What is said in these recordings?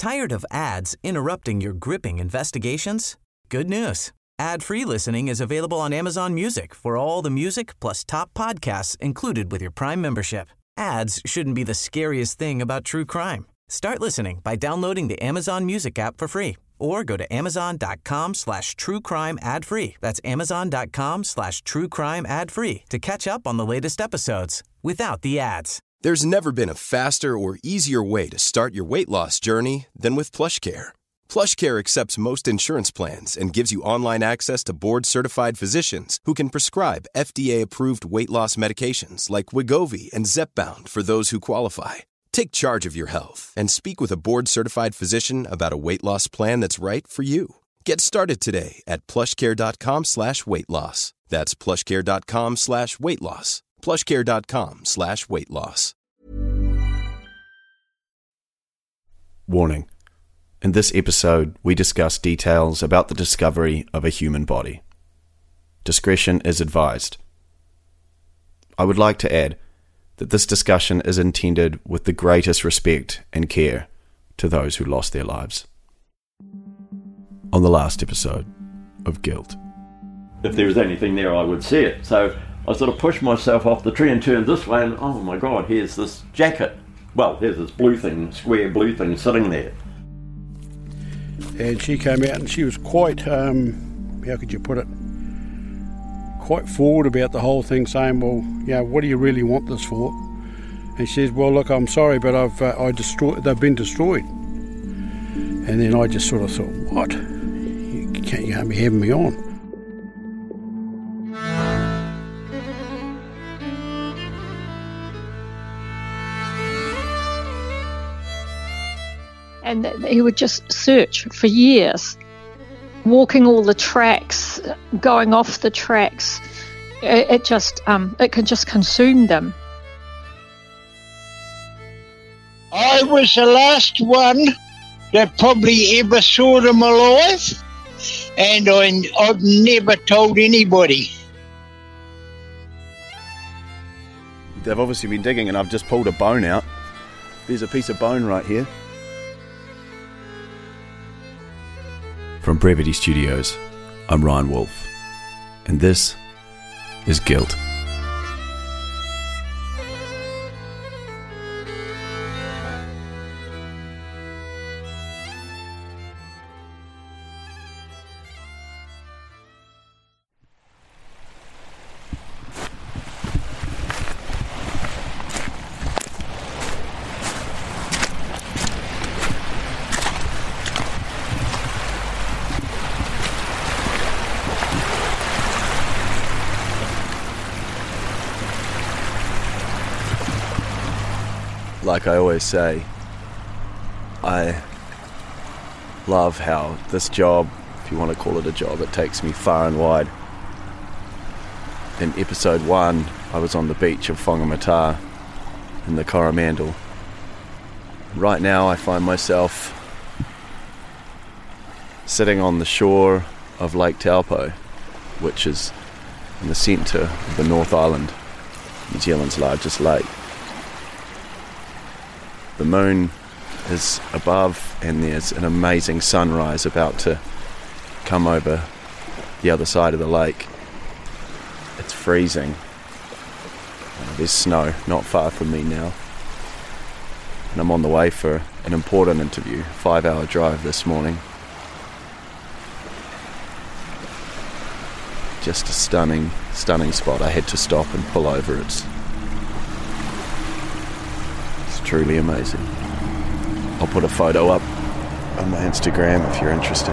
Tired of ads interrupting your gripping investigations? Good news. Ad-free listening is available on Amazon Music for all the music plus top podcasts included with your Prime membership. Ads shouldn't be the scariest thing about true crime. Start listening by downloading the Amazon Music app for free or go to amazon.com/truecrime ad-free. That's amazon.com/truecrime ad-free to catch up on the latest episodes without the ads. There's never been a faster or easier way to start your weight loss journey than with PlushCare. PlushCare accepts most insurance plans and gives you online access to board-certified physicians who can prescribe FDA-approved weight loss medications like Wegovy and Zepbound for those who qualify. Take charge of your health and speak with a board-certified physician about a weight loss plan that's right for you. Get started today at plushcare.com/weight loss. That's plushcare.com/weight loss. plushcare.com/weight loss. Warning. In this episode, we discuss details about the discovery of a human body. Discretion is advised. I would like to add that this discussion is intended with the greatest respect and care to those who lost their lives. On the last episode of Guilt. If there was anything there, I would see it. So I sort of pushed myself off the tree and turned this way, and oh my God, here's this jacket. Well, here's this blue thing, square blue thing sitting there. And she came out and she was quite, how could you put it, quite forward about the whole thing, saying, well, you know, what do you really want this for? And she says, well, look, I'm sorry, but they've been destroyed. And then I just sort of thought, what? You can't be having me on. And he would just search for years, walking all the tracks, going off the tracks. It can just consume them. I was the last one that probably ever saw them alive, and I've never told anybody. They've obviously been digging, and I've just pulled a bone out. There's a piece of bone right here. From Brevity Studios, I'm Ryan Wolf, and this is Guilt. Like I always say, I love how this job, if you want to call it a job, it takes me far and wide. In episode 1, I was on the beach of Whangamata in the Coromandel. Right now I find myself sitting on the shore of Lake Taupo, which is in the centre of the North Island, New Zealand's largest lake. The moon is above and there's an amazing sunrise about to come over the other side of the lake. It's freezing. There's snow not far from me now. And I'm on the way for an important interview, 5-hour drive this morning. Just a stunning spot. I had to stop and pull over. It's truly amazing. I'll put a photo up on my Instagram if you're interested.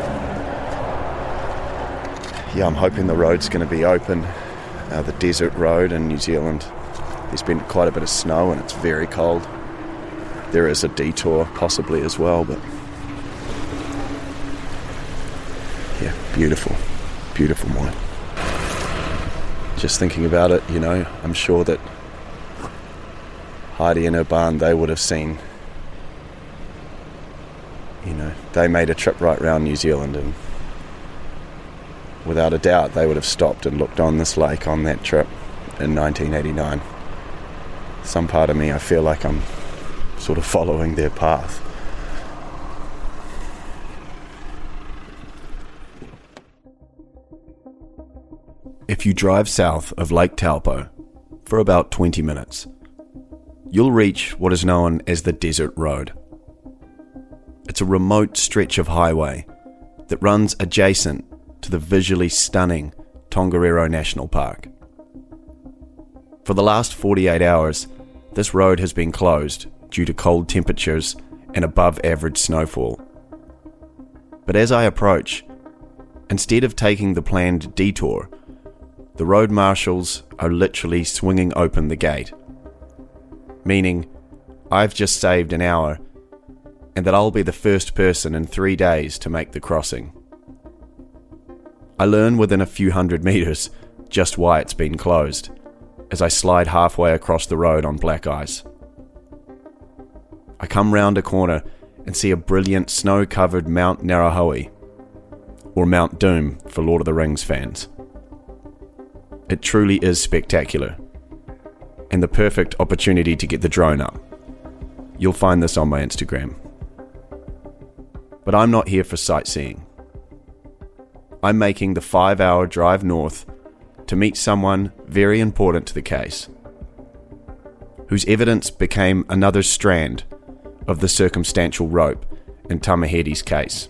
Yeah, I'm hoping the road's going to be open. The desert road in New Zealand. There's been quite a bit of snow and it's very cold. There is a detour possibly as well, but yeah, beautiful morning. Just thinking about it, you know, I'm sure that Heidi and her barn, they would have seen, you know, they made a trip right around New Zealand, and without a doubt they would have stopped and looked on this lake on that trip in 1989. Some part of me, I feel like I'm sort of following their path. If you drive south of Lake Taupo for about 20 minutes, you'll reach what is known as the Desert Road. It's a remote stretch of highway that runs adjacent to the visually stunning Tongariro National Park. For the last 48 hours, this road has been closed due to cold temperatures and above average snowfall. But as I approach, instead of taking the planned detour, the road marshals are literally swinging open the gate, meaning I've just saved an hour and that I'll be the first person in 3 days to make the crossing. I learn within a few hundred meters just why it's been closed, as I slide halfway across the road on black ice. I come round a corner and see a brilliant snow-covered Mount Narahoe, or Mount Doom for Lord of the Rings fans. It truly is spectacular, and the perfect opportunity to get the drone up. You'll find this on my Instagram. But I'm not here for sightseeing. I'm making the 5-hour drive north to meet someone very important to the case, whose evidence became another strand of the circumstantial rope in Tamahedi's case.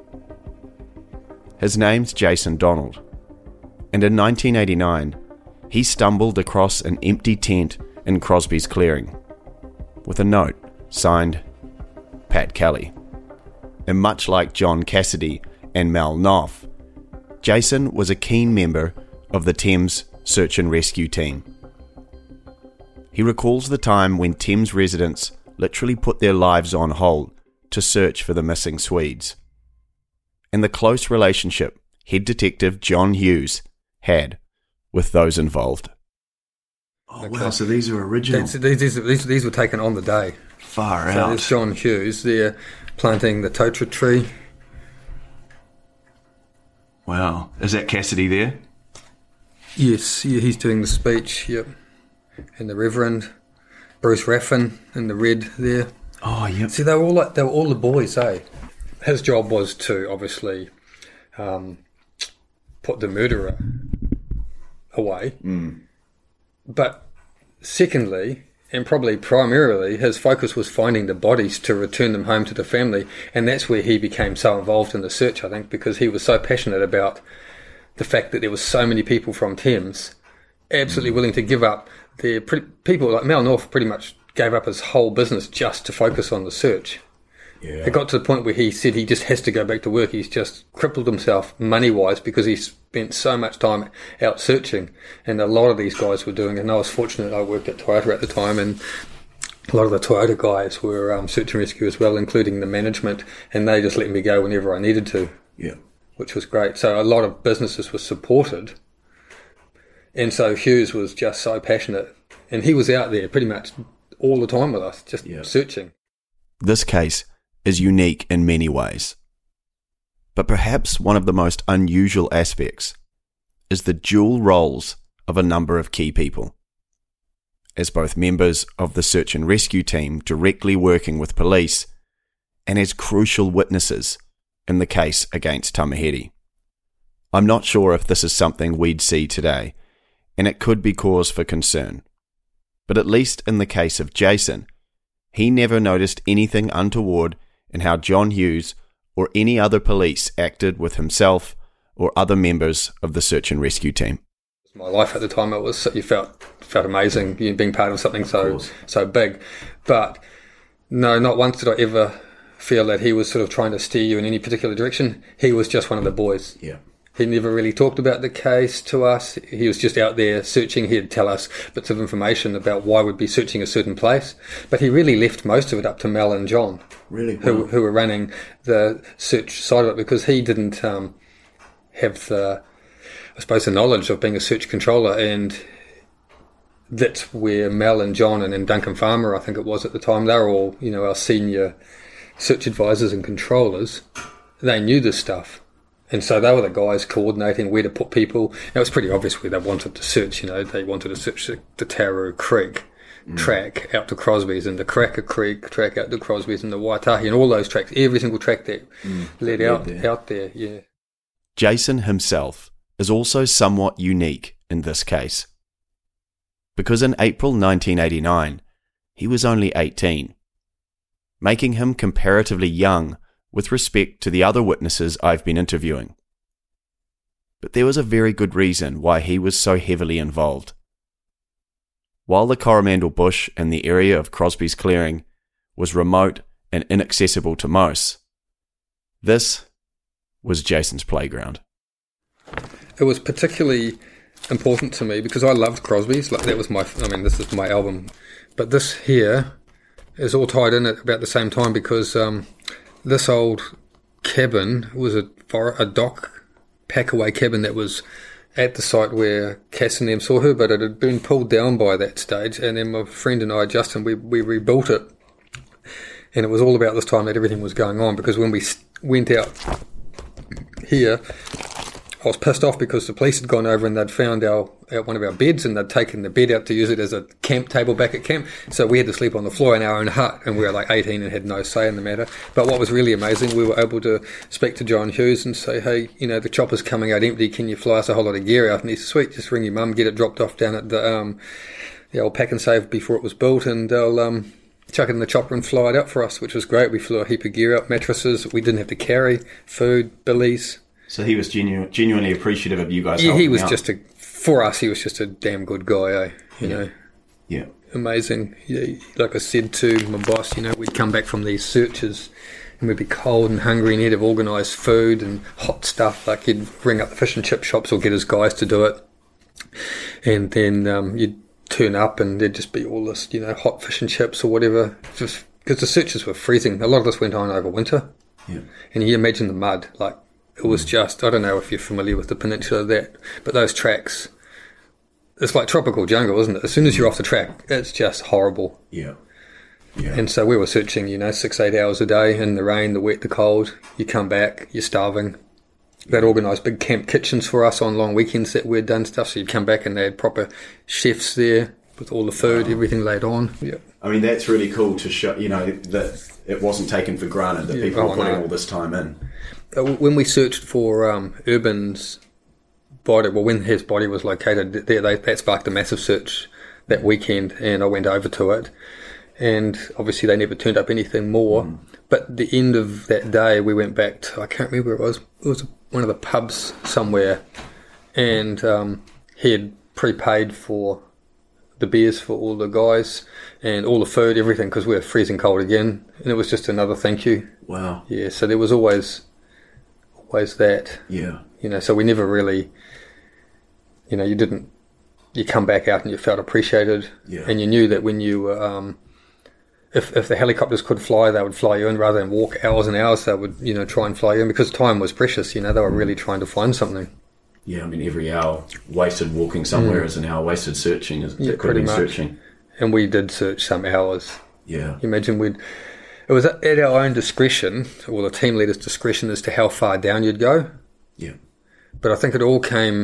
His name's Jason Donald, and in 1989, he stumbled across an empty tent in Crosby's clearing, with a note signed Pat Kelly. And much like John Cassidy and Mal Knopf, Jason was a keen member of the Thames Search and Rescue team. He recalls the time when Thames residents literally put their lives on hold to search for the missing Swedes, and the close relationship head detective John Hughes had with those involved. Oh, okay. Wow, so these are original. These were taken on the day. Far out. So there's John Hughes there planting the totra tree. Wow. Is that Cassidy there? Yes, yeah, he's doing the speech, yep. And the Reverend Bruce Raffin in the red there. Oh, yep. See, they were all the boys, eh? His job was to obviously put the murderer away. Mm. But secondly, and probably primarily, his focus was finding the bodies to return them home to the family, and that's where he became so involved in the search, I think, because he was so passionate about the fact that there were so many people from Thames absolutely willing to give up their people. Like Mal North pretty much gave up his whole business just to focus on the search. Yeah. It got to the point where he said he just has to go back to work. He's just crippled himself money-wise because he spent so much time out searching, and a lot of these guys were doing it. And I was fortunate, I worked at Toyota at the time, and a lot of the Toyota guys were search and rescue as well, including the management, and they just let me go whenever I needed to. Yeah. Which was great. So a lot of businesses were supported, and so Hughes was just so passionate, and he was out there pretty much all the time with us, just searching. This case is unique in many ways, but perhaps one of the most unusual aspects is the dual roles of a number of key people. As both members of the search and rescue team directly working with police, and as crucial witnesses in the case against Tamahedi. I'm not sure if this is something we'd see today, and it could be cause for concern. But at least in the case of Jason, he never noticed anything untoward in how John Hughes or any other police acted with himself or other members of the search and rescue team. My life at the time, you felt amazing, being part of something so big. But no, not once did I ever feel that he was sort of trying to steer you in any particular direction. He was just one of the boys. Yeah. He never really talked about the case to us. He was just out there searching. He'd tell us bits of information about why we'd be searching a certain place. But he really left most of it up to Mel and John, really, who were running the search side of it, because he didn't have the, I suppose, the knowledge of being a search controller. And that's where Mel and John and Duncan Farmer, I think it was at the time, they were all, our senior search advisors and controllers. They knew this stuff. And so they were the guys coordinating where to put people. It was pretty obvious where they wanted to search. They wanted to search the Taroo Creek track out to Crosby's, and the Cracker Creek track out to Crosby's, and the Waitahi, and all those tracks, every single track that led out there, yeah. Jason himself is also somewhat unique in this case. Because in April 1989, he was only 18, making him comparatively young with respect to the other witnesses I've been interviewing. But there was a very good reason why he was so heavily involved. While the Coromandel Bush in the area of Crosby's Clearing was remote and inaccessible to most, this was Jason's playground. It was particularly important to me because I loved Crosby's. Like, that was this is my album. But this here is all tied in at about the same time because this old cabin was a dock packaway cabin that was at the site where Cass and them saw her, but it had been pulled down by that stage. And then my friend and I, Justin, we rebuilt it. And it was all about this time that everything was going on, because when we went out here, I was pissed off because the police had gone over and they'd found one of our beds, and they'd taken the bed out to use it as a camp table back at camp. So we had to sleep on the floor in our own hut, and we were like 18 and had no say in the matter. But what was really amazing, we were able to speak to John Hughes and say, hey, the chopper's coming out empty, can you fly us a whole lot of gear out? And he said, sweet, just ring your mum, get it dropped off down at the old pack and save before it was built, and they'll chuck it in the chopper and fly it out for us, which was great. We flew a heap of gear out, mattresses we didn't have to carry, food, billies. So he was genuinely appreciative of you guys. Yeah, he was out. For us, he was just a damn good guy, You know. Yeah. Amazing. Yeah, like I said to my boss, we'd come back from these searches and we'd be cold and hungry, and he'd have organised food and hot stuff. Like, he'd ring up the fish and chip shops or get his guys to do it. And then you'd turn up and there'd just be all this, hot fish and chips or whatever. Just because the searches were freezing. A lot of this went on over winter. Yeah. And you imagine the mud, like, it was just, I don't know if you're familiar with the peninsula of that, but those tracks, it's like tropical jungle, isn't it? As soon as you're off the track, it's just horrible. Yeah. And so we were searching, 6-8 hours a day in the rain, the wet, the cold. You come back, you're starving. They'd organised big camp kitchens for us on long weekends that we'd done stuff, so you'd come back and they had proper chefs there with all the food, everything laid on. Yeah. I mean, that's really cool to show, that it wasn't taken for granted that people were putting all this time in. When we searched for Urban's body, when his body was located there, that sparked a massive search that weekend, and I went over to it. And obviously they never turned up anything more. But at the end of that day, we went back to, I can't remember where it was one of the pubs somewhere, and he had prepaid for the beers for all the guys and all the food, everything, because we were freezing cold again. And it was just another thank you. Wow. Yeah, so there was always that. Yeah. So we never really, you come back out and you felt appreciated. Yeah. And you knew that when you were, if the helicopters could fly, they would fly you in rather than walk hours and hours. They would, try and fly you in, because time was precious. They were really trying to find something. Yeah, I mean, every hour wasted walking somewhere is an hour wasted searching. Yeah, pretty much. Searching. And we did search some hours. Yeah. You imagine it was at our own discretion, or the team leader's discretion, as to how far down you'd go. Yeah. But I think it all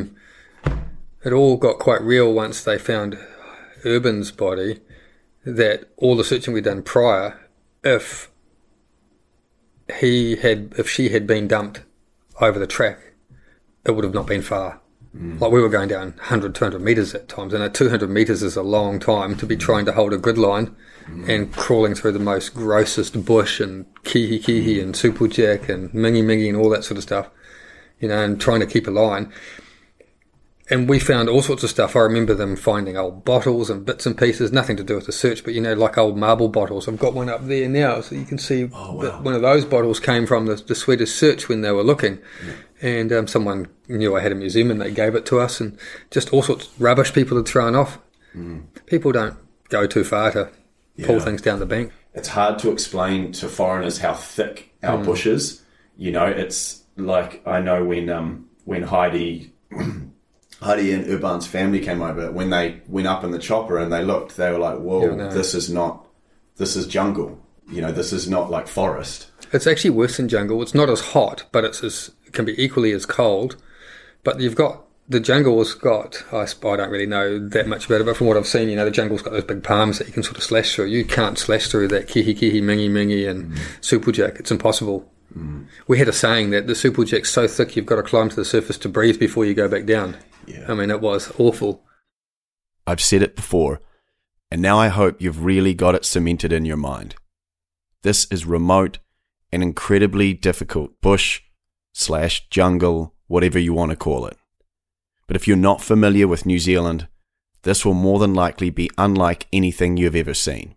got quite real once they found Urban's body, that all the searching we'd done prior, if she had been dumped over the track, it would have not been far. Like, we were going down 100, 200 metres at times, and 200 metres is a long time to be trying to hold a grid line and crawling through the most grossest bush and kihi and supujak and mingi and all that sort of stuff, and trying to keep a line. And we found all sorts of stuff. I remember them finding old bottles and bits and pieces, nothing to do with the search, but, like old marble bottles. I've got one up there now, so you can see that one of those bottles came from the Swedish search when they were looking. Yeah. And someone knew I had a museum and they gave it to us, and just all sorts of rubbish people had thrown off. People don't go too far to pull things down the bank. It's hard to explain to foreigners how thick our bush is. It's like, I know when Heidi and Urban's family came over, when they went up in the chopper and they looked, they were like, whoa, this is jungle. This is not like forest. It's actually worse than jungle. It's not as hot, but it can be equally as cold. But the jungle's got, I don't really know that much about it, but from what I've seen, the jungle's got those big palms that you can sort of slash through. You can't slash through that kihi, mingi, and supujak. It's impossible. We had a saying that the Supplejack's so thick you've got to climb to the surface to breathe before you go back down. Yeah. I mean, it was awful. I've said it before, and now I hope you've really got it cemented in your mind. This is remote and incredibly difficult bush/jungle, whatever you want to call it. But if you're not familiar with New Zealand, this will more than likely be unlike anything you've ever seen.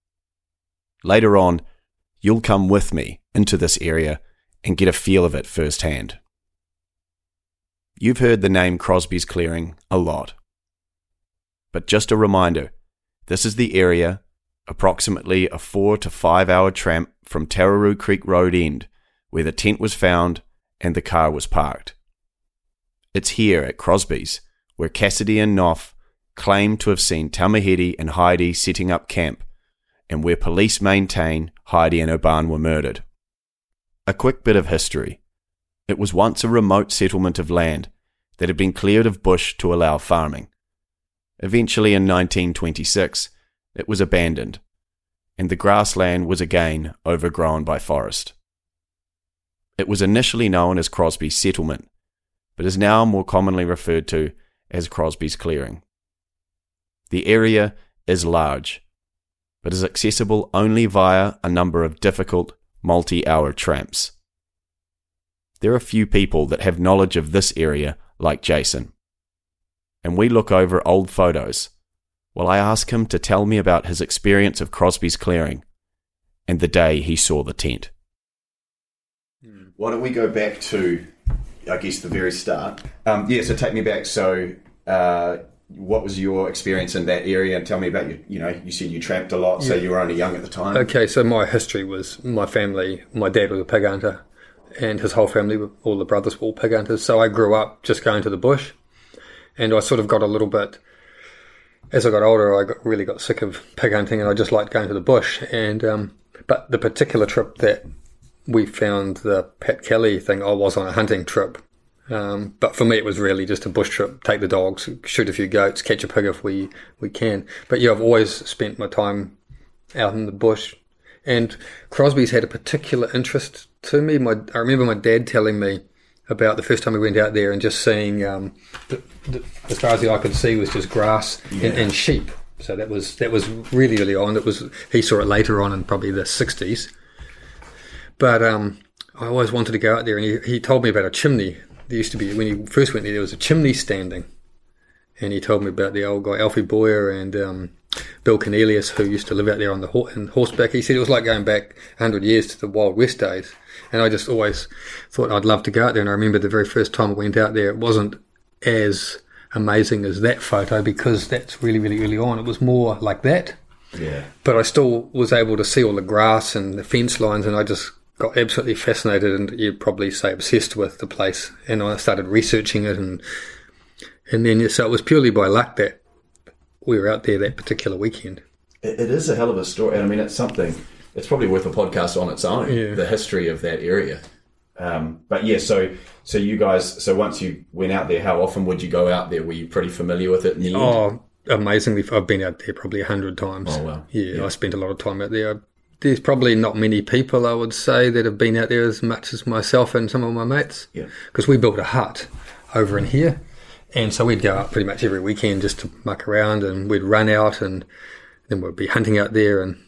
Later on, you'll come with me into this area and get a feel of it firsthand. You've heard the name Crosby's Clearing a lot. But just a reminder, this is the area, approximately a 4 to 5 hour tramp from Tararoo Creek Road end, where the tent was found and the car was parked. It's here at Crosby's where Cassidy and Knopf claim to have seen Taumahere and Heidi setting up camp, and where police maintain Heidi and Oban were murdered. A quick bit of history. It was once a remote settlement of land that had been cleared of bush to allow farming. Eventually in 1926, it was abandoned, and the grassland was again overgrown by forest. It was initially known as Crosby's Settlement, but is now more commonly referred to as Crosby's Clearing. The area is large, but is accessible only via a number of difficult, multi-hour tramps. There are few people that have knowledge of this area like Jason, and we look over old photos while I ask him to tell me about his experience of Crosby's Clearing and the day he saw the tent. Why don't we go back to, I guess, the very start? So take me back. So what was your experience in that area? And tell me about, you said you tramped a lot, so you were only young at the time. Okay, so my history was my family. My dad was a pig hunter, and his whole family, all the brothers were all pig hunters. So I grew up just going to the bush, and I sort of got a little bit, as I got older, I really got sick of pig hunting, and I just liked going to the bush. And but the particular trip that we found, the Pat Kelly thing, I was on a hunting trip. But for me, it was really just a bush trip. Take the dogs, shoot a few goats, catch a pig if we can. But yeah, I've always spent my time out in the bush. And Crosby's had a particular interest to me. I remember my dad telling me about the first time we went out there and just seeing, as far as the eye could see, was just grass and sheep. So that was really, really on. He saw it later on in probably the 60s. But I always wanted to go out there, and he told me about a chimney. There used to be, when he first went there was a chimney standing. And he told me about the old guy, Alfie Boyer, and Bill Cornelius, who used to live out there on in horseback. He said it was like going back 100 years to the Wild West days. And I just always thought I'd love to go out there. And I remember the very first time I went out there, it wasn't as amazing as that photo, because that's really, really early on. It was more like that. Yeah. But I still was able to see all the grass and the fence lines, and I just got absolutely fascinated, and you'd probably say obsessed with the place. And I started researching it, and then so it was purely by luck that we were out there that particular weekend. It is a hell of a story. I mean, it's something. It's probably worth a podcast on its own. Yeah. The history of that area. But yeah, so you guys. So once you went out there, how often would you go out there? Were you pretty familiar with it in the end? Oh, amazingly! I've been out there probably 100 times. Oh wow! Yeah, I spent a lot of time out there. There's probably not many people, I would say, that have been out there as much as myself and some of my mates. Yeah. Because we built a hut over in here, and so we'd go out pretty much every weekend just to muck around, and we'd run out, and then we'd be hunting out there, and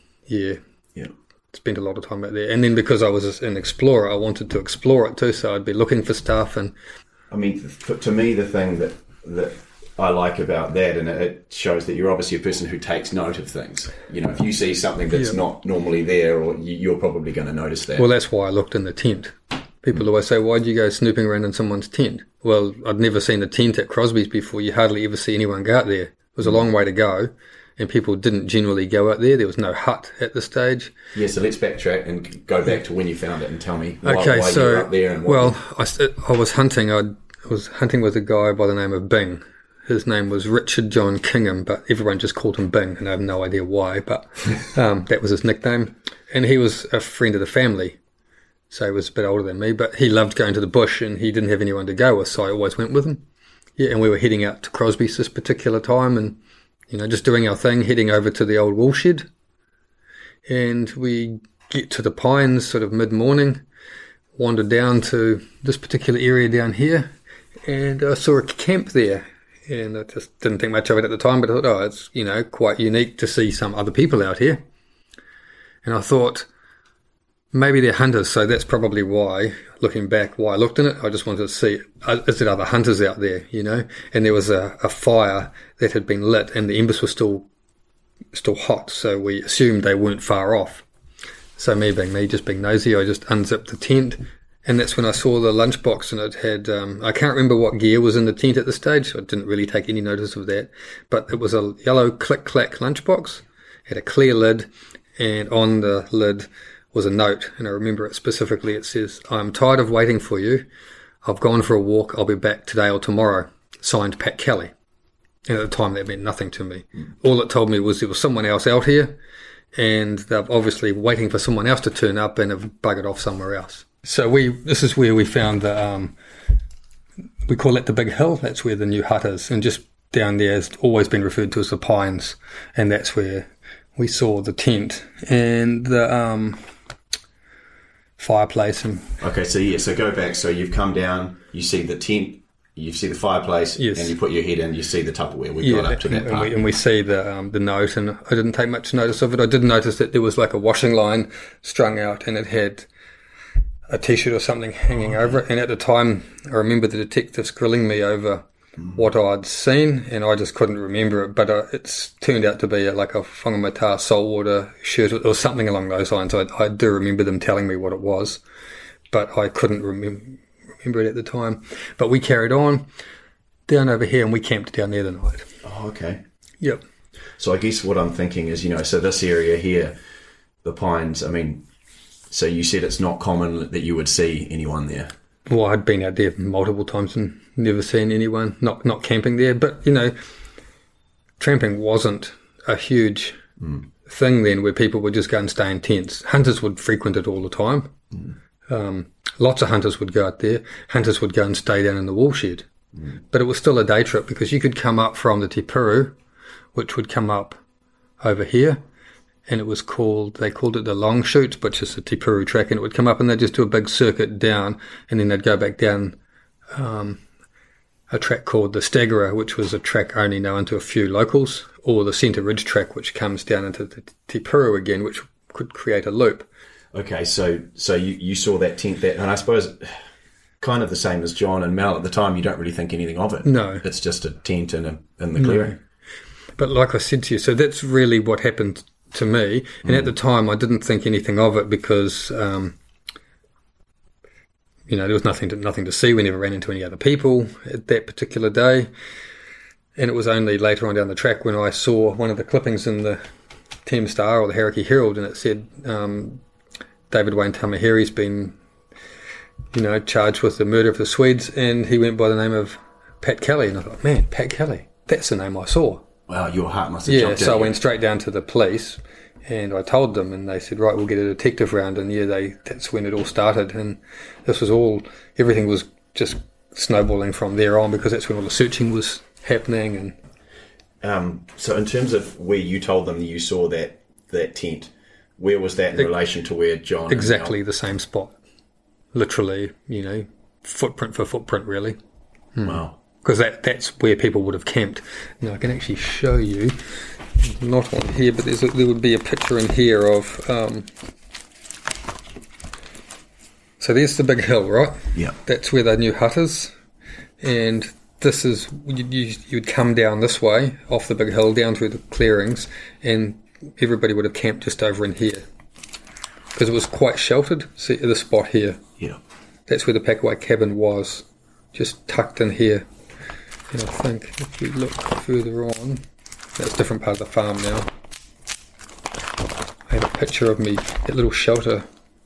spent a lot of time out there. And then because I was an explorer, I wanted to explore it too, so I'd be looking for stuff. And I mean, to me, the thing that I like about that, and it shows that you're obviously a person who takes note of things. If you see something that's not normally there, or you're probably going to notice that. Well, that's why I looked in the tent. People always say, why'd you go snooping around in someone's tent? Well, I'd never seen a tent at Crosby's before. You hardly ever see anyone go out there. It was a long way to go, and people didn't generally go out there. There was no hut at the stage. Yeah, so let's backtrack and go back to when you found it and tell me why so, you were up there. And I was hunting. I was hunting with a guy by the name of Bing. His name was Richard John Kingham, but everyone just called him Bing, and I have no idea why, but that was his nickname. And he was a friend of the family, so he was a bit older than me, but he loved going to the bush, and he didn't have anyone to go with, so I always went with him. Yeah, and we were heading out to Crosby's this particular time, and just doing our thing, heading over to the old wool shed. And we get to the pines sort of mid-morning. wandered down to this particular area down here, and I saw a camp there. And I just didn't think much of it at the time, but I thought, it's, quite unique to see some other people out here. And I thought, maybe they're hunters, so that's probably why, looking back, why I looked in it. I just wanted to see, is there other hunters out there, And there was a fire that had been lit, and the embers were still hot, so we assumed they weren't far off. So me, just being nosy, I just unzipped the tent, and that's when I saw the lunchbox, and it had, I can't remember what gear was in the tent at the stage. I didn't really take any notice of that, but it was a yellow click-clack lunchbox, had a clear lid, and on the lid was a note, and I remember it specifically. It says, "I'm tired of waiting for you. I've gone for a walk. I'll be back today or tomorrow. Signed, Pat Kelly." And at the time, that meant nothing to me. All it told me was there was someone else out here, and they're obviously waiting for someone else to turn up and have buggered off somewhere else. So this is where we found the, we call it the Big Hill. That's where the new hut is. And just down there has always been referred to as the Pines. And that's where we saw the tent and the fireplace. Okay, so go back. So you've come down, you see the tent, you see the fireplace, yes. And you put your head in, you see the Tupperware. We got up to that part. And we see the note, and I didn't take much notice of it. I did notice that there was like a washing line strung out, and it had a T-shirt or something hanging over it. And at the time, I remember the detectives grilling me over what I'd seen, and I just couldn't remember it. But it's turned out to be like a Whangamata saltwater shirt or something along those lines. I do remember them telling me what it was, but I couldn't remember it at the time. But we carried on down over here, and we camped down there the night. Oh, okay. Yep. So I guess what I'm thinking is, so this area here, the Pines, so you said it's not common that you would see anyone there. Well, I'd been out there multiple times and never seen anyone, not camping there. But, tramping wasn't a huge thing then where people would just go and stay in tents. Hunters would frequent it all the time. Lots of hunters would go out there. Hunters would go and stay down in the woolshed. But it was still a day trip because you could come up from the Te Puru, which would come up over here, and they called it the Long Shoot, which is the Te Puru track, and it would come up and they'd just do a big circuit down, and then they'd go back down a track called the Staggerer, which was a track only known to a few locals, or the Centre Ridge track, which comes down into the Te Puru again, which could create a loop. Okay, so you saw that tent, and I suppose kind of the same as John and Mel. At the time, you don't really think anything of it. No. It's just a tent in the clearing. No. But like I said to you, so that's really what happened to me. And at the time, I didn't think anything of it because, there was nothing to see. We never ran into any other people at that particular day. And it was only later on down the track when I saw one of the clippings in the Thames Star or the Hauraki Herald, and it said David Wayne Tamahiri's been, charged with the murder of the Swedes, and he went by the name of Pat Kelly. And I thought, man, Pat Kelly, that's the name I saw. Wow, your heart must have jumped out. Yeah, so I went straight down to the police, and I told them, and they said, right, we'll get a detective round, and that's when it all started, and everything was just snowballing from there on, because that's when all the searching was happening. And so in terms of where you told them you saw that tent, where was that in relation to where John... Exactly the same spot. Literally, footprint for footprint, really. Wow. Because that's where people would have camped. Now, I can actually show you, not on here, but there would be a picture in here of... so there's the Big Hill, right? Yeah. That's where the new hut is. And this is... You'd come down this way, off the Big Hill, down through the clearings, and everybody would have camped just over in here. Because it was quite sheltered. See, the spot here. Yeah. That's where the Pakowai cabin was, just tucked in here. And I think if we look further on, that's a different part of the farm now. I have a picture of me, that little shelter.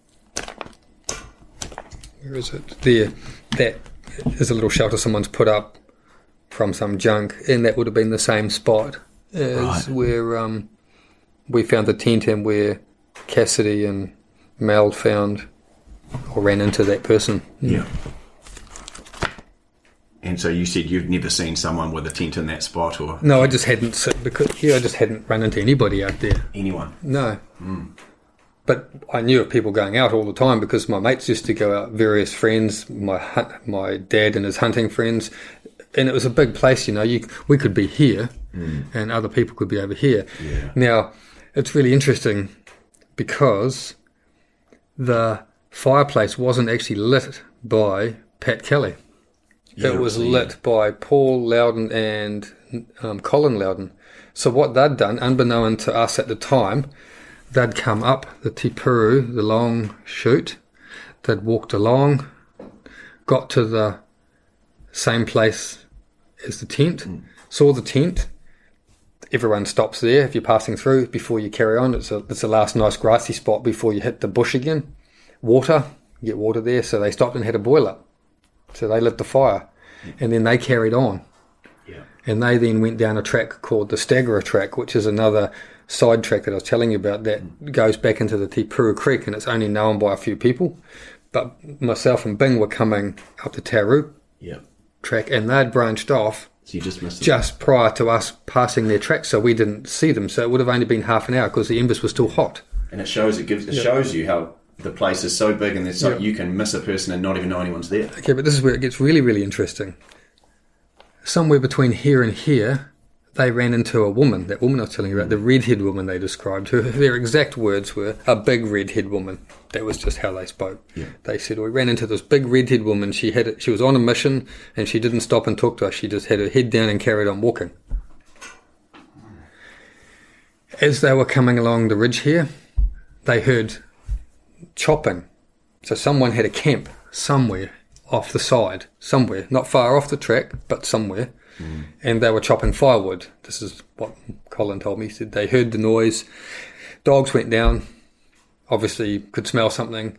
Where is it? There. That is a little shelter someone's put up from some junk, and that would have been the same spot as where we found the tent and where Cassidy and Mel found or ran into that person. Yeah. And so you said you've never seen someone with a tent in that spot, or? No, I just hadn't run into anybody out there. Anyone? No. But I knew of people going out all the time because my mates used to go out, various friends, my dad and his hunting friends, and it was a big place, you know. We could be here, and other people could be over here. Yeah. Now, it's really interesting because the fireplace wasn't actually lit by Pat Kelly. Yeah, it was lit by Paul Loudon and Colin Loudon. So what they'd done, unbeknown to us at the time, they'd come up the Tipuru, the long chute, they'd walked along, got to the same place as the tent, saw the tent. Everyone stops there if you're passing through before you carry on. It's the last nice grassy spot before you hit the bush again. Water, you get water there, so they stopped and had a boil up. So they lit the fire, and then they carried on. Yeah. And they then went down a track called the Staggerer Track, which is another side track that I was telling you about that goes back into the Tipuru Creek, and it's only known by a few people. But myself and Bing were coming up the Taru track, and they'd branched off So you just missed them. just prior to us passing their track, so we didn't see them. So it would have only been half an hour because the embers were still hot. And it shows you how the place is so big and there's so you can miss a person and not even know anyone's there. Okay, but this is where it gets really, really interesting. Somewhere between here and here, they ran into a woman, that woman I was telling you about, the redhead woman they described. Their exact words were, a big redhead woman. That was just how they spoke. Yeah. They said, we ran into this big redhead woman. She was on a mission and she didn't stop and talk to us. She just had her head down and carried on walking. As they were coming along the ridge here, they heard chopping. So someone had a camp somewhere off the side, somewhere, not far off the track, but somewhere. And they were chopping firewood. This is what Colin told me. He said they heard the noise. Dogs went down. Obviously could smell something.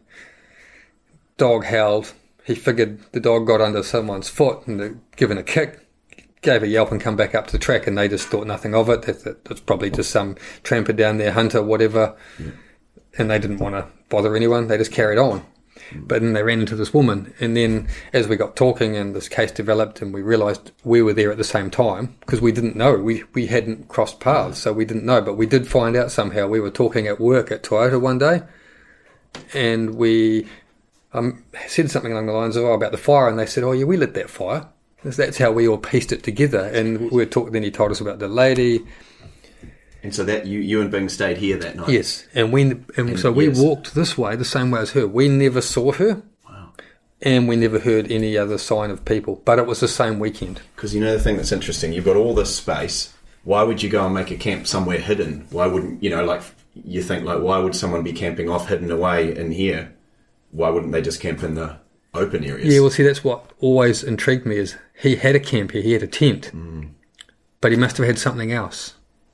Dog howled. He figured the dog got under someone's foot and they'd given a kick, gave a yelp and come back up to the track, and they just thought nothing of it. It's probably just some tramper down there, hunter, whatever. Yeah. And they didn't want to bother anyone. They just carried on. But then they ran into this woman, and then as we got talking and this case developed and we realised we were there at the same time, because we didn't know, we hadn't crossed paths, so we didn't know, but we did find out somehow. We were talking at work at Toyota one day, and we said something along the lines of, about the fire, and they said, oh yeah, we lit that fire. That's how we all pieced it together. And we were talking, then he told us about the lady. And so that you and Bing stayed here that night? Yes. And we walked this way, the same way as her. We never saw her. Wow. And we never heard any other sign of people. But it was the same weekend. Because you know the thing that's interesting, you've got all this space. Why would you go and make a camp somewhere hidden? Why wouldn't, you think, why would someone be camping off hidden away in here? Why wouldn't they just camp in the open areas? Yeah, well, see, that's what always intrigued me is he had a camp here, he had a tent. But he must have had something else.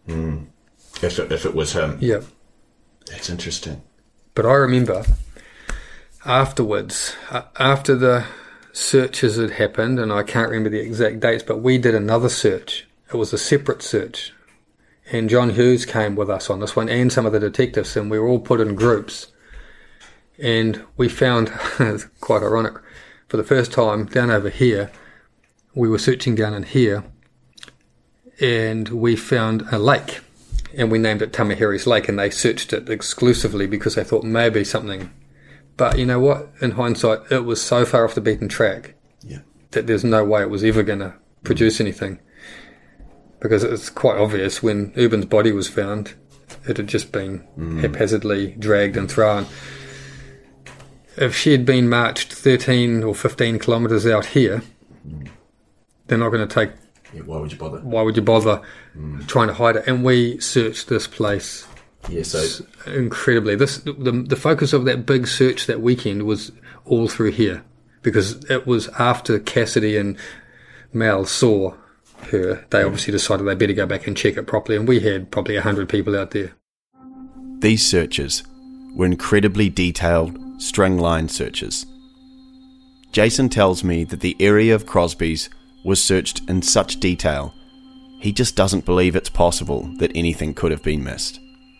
If it was him. Yeah. That's interesting. But I remember afterwards, after the searches had happened, and I can't remember the exact dates, but we did another search. It was a separate search. And John Hughes came with us on this one, and some of the detectives, and we were all put in groups. And we found, it's quite ironic, for the first time down over here, we were searching down in here, and we found a lake. And we named it Tamahere's Lake, and they searched it exclusively because they thought maybe something. But you know what? In hindsight, it was so far off the beaten track that there's no way it was ever going to produce anything. Because it's quite obvious when Ubin's body was found, it had just been haphazardly dragged and thrown. If she had been marched 13 or 15 kilometres out here, they're not going to take... Yeah, why would you bother? Why would you bother trying to hide it? And we searched this place incredibly. The focus of that big search that weekend was all through here, because it was after Cassidy and Mal saw her. They obviously decided they better go back and check it properly, and we had probably 100 people out there. These searches were incredibly detailed, string-line searches. Jason tells me that the area of Crosby's was searched in such detail, he just doesn't believe it's possible that anything could have been missed.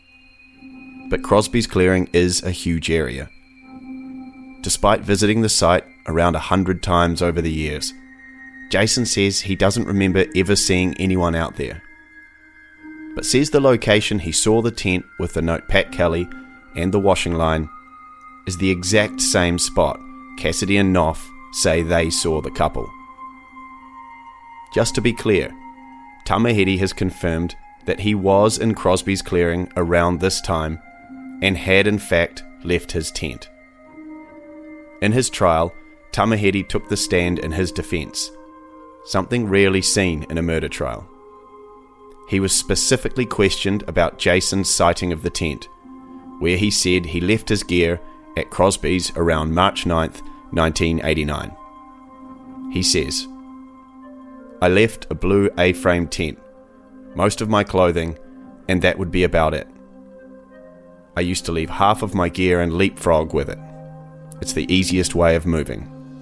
But Crosby's clearing is a huge area. Despite visiting the site around 100 times over the years, Jason says he doesn't remember ever seeing anyone out there, but says the location he saw the tent with the note Pat Kelly and the washing line is the exact same spot Cassidy and Knopf say they saw the couple. Just to be clear, Tamahedi has confirmed that he was in Crosby's clearing around this time and had in fact left his tent. In his trial, Tamahedi took the stand in his defence, something rarely seen in a murder trial. He was specifically questioned about Jason's sighting of the tent, where he said he left his gear at Crosby's around March 9th, 1989. He says, "I left a blue A-frame tent, most of my clothing, and that would be about it. I used to leave half of my gear and leapfrog with it. It's the easiest way of moving."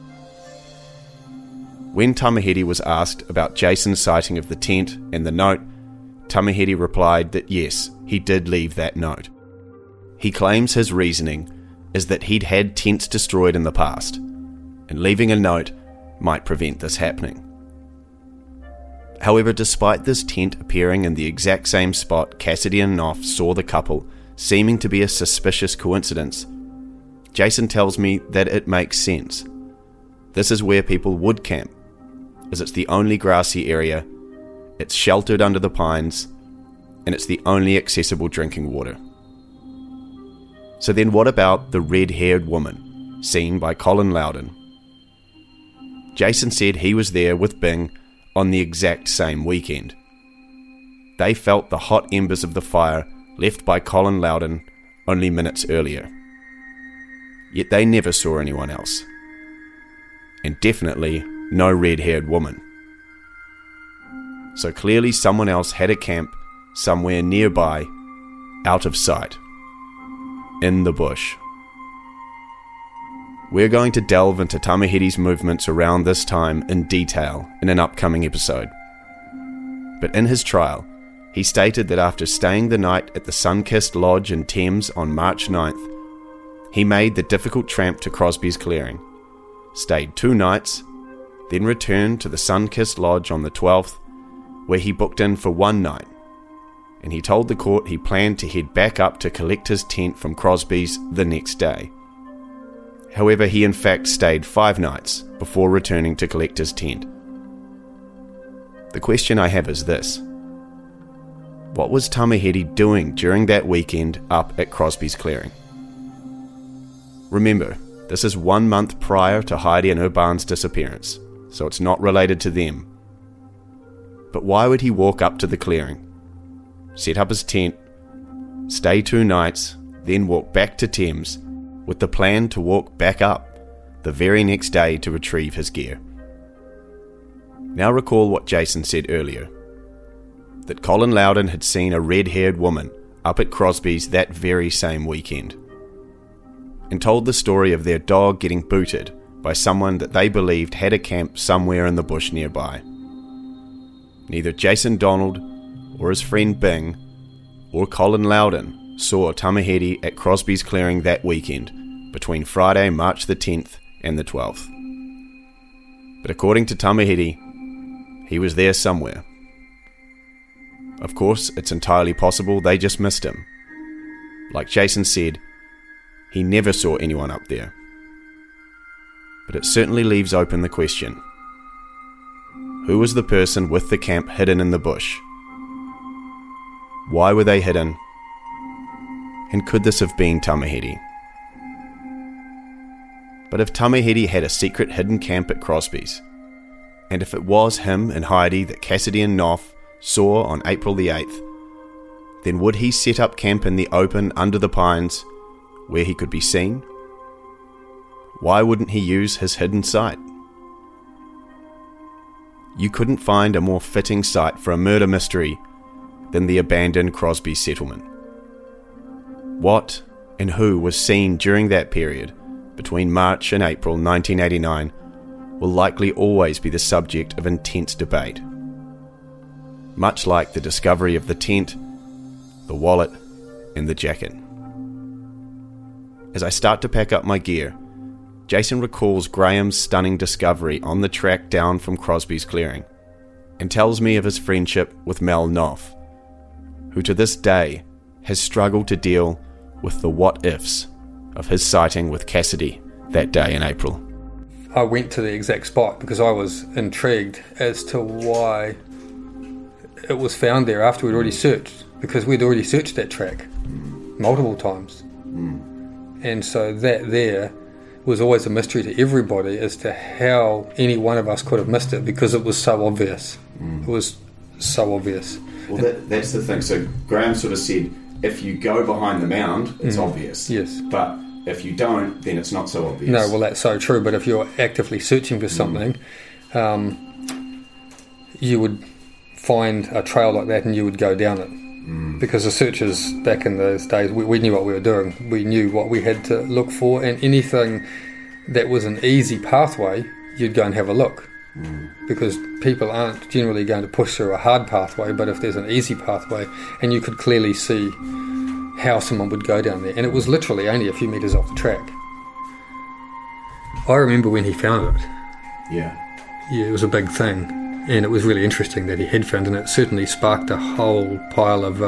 When Tamahedi was asked about Jason's sighting of the tent and the note, Tamahedi replied that yes, he did leave that note. He claims his reasoning is that he'd had tents destroyed in the past, and leaving a note might prevent this happening. However, despite this tent appearing in the exact same spot Cassidy and Knopf saw the couple, seeming to be a suspicious coincidence, Jason tells me that it makes sense. This is where people would camp, as it's the only grassy area, it's sheltered under the pines, and it's the only accessible drinking water. So then what about the red-haired woman, seen by Colin Loudon? Jason said he was there with Bing on the exact same weekend. They felt the hot embers of the fire left by Colin Loudon only minutes earlier. Yet they never saw anyone else. And definitely no red-haired woman. So clearly someone else had a camp somewhere nearby, out of sight, in the bush. We're going to delve into Tamahedi's movements around this time in detail in an upcoming episode. But in his trial, he stated that after staying the night at the Sunkissed Lodge in Thames on March 9th, he made the difficult tramp to Crosby's clearing, stayed 2 nights, then returned to the Sunkissed Lodge on the 12th, where he booked in for 1 night, and he told the court he planned to head back up to collect his tent from Crosby's the next day. However, he in fact stayed 5 nights before returning to collect his tent. The question I have is this: what was Tamahedi doing during that weekend up at Crosby's clearing? Remember, this is 1 month prior to Heidi and Urban's disappearance, so it's not related to them. But why would he walk up to the clearing, set up his tent, stay 2 nights, then walk back to Thames with the plan to walk back up the very next day to retrieve his gear? Now recall what Jason said earlier, that Colin Loudon had seen a red-haired woman up at Crosby's that very same weekend, and told the story of their dog getting booted by someone that they believed had a camp somewhere in the bush nearby. Neither Jason Donald or his friend Bing or Colin Loudon saw Tamahedi at Crosby's clearing that weekend between Friday, March the 10th and the 12th. But according to Tamahedi, he was there somewhere. Of course, it's entirely possible they just missed him. Like Jason said, he never saw anyone up there. But it certainly leaves open the question: who was the person with the camp hidden in the bush? Why were they hidden? And could this have been Tamahedi? But if Tamahedi had a secret hidden camp at Crosby's, and if it was him and Heidi that Cassidy and Knopf saw on April the 8th, then would he set up camp in the open under the pines where he could be seen? Why wouldn't he use his hidden site? You couldn't find a more fitting site for a murder mystery than the abandoned Crosby settlement. What and who was seen during that period between March and April 1989 will likely always be the subject of intense debate. Much like the discovery of the tent, the wallet, and the jacket. As I start to pack up my gear, Jason recalls Graham's stunning discovery on the track down from Crosby's clearing, and tells me of his friendship with Mel Knopf, who to this day has struggled to deal with the what-ifs of his sighting with Cassidy that day in April. I went to the exact spot because I was intrigued as to why it was found there after we'd already searched, because we'd already searched that track multiple times. And so that there was always a mystery to everybody as to how any one of us could have missed it, because it was so obvious. It was so obvious. Well, that's the thing. So Graham sort of said, if you go behind the mound, it's obvious. Yes. But if you don't, then it's not so obvious. No, well, that's so true. But if you're actively searching for something, you would find a trail like that and you would go down it. Because the searchers back in those days, we knew what we were doing. We knew what we had to look for, and anything that was an easy pathway, you'd go and have a look. Because people aren't generally going to push through a hard pathway, but if there's an easy pathway, and you could clearly see how someone would go down there, and it was literally only a few metres off the track. I remember when he found it. Yeah, it was a big thing, and it was really interesting that he had found it, and it certainly sparked a whole pile of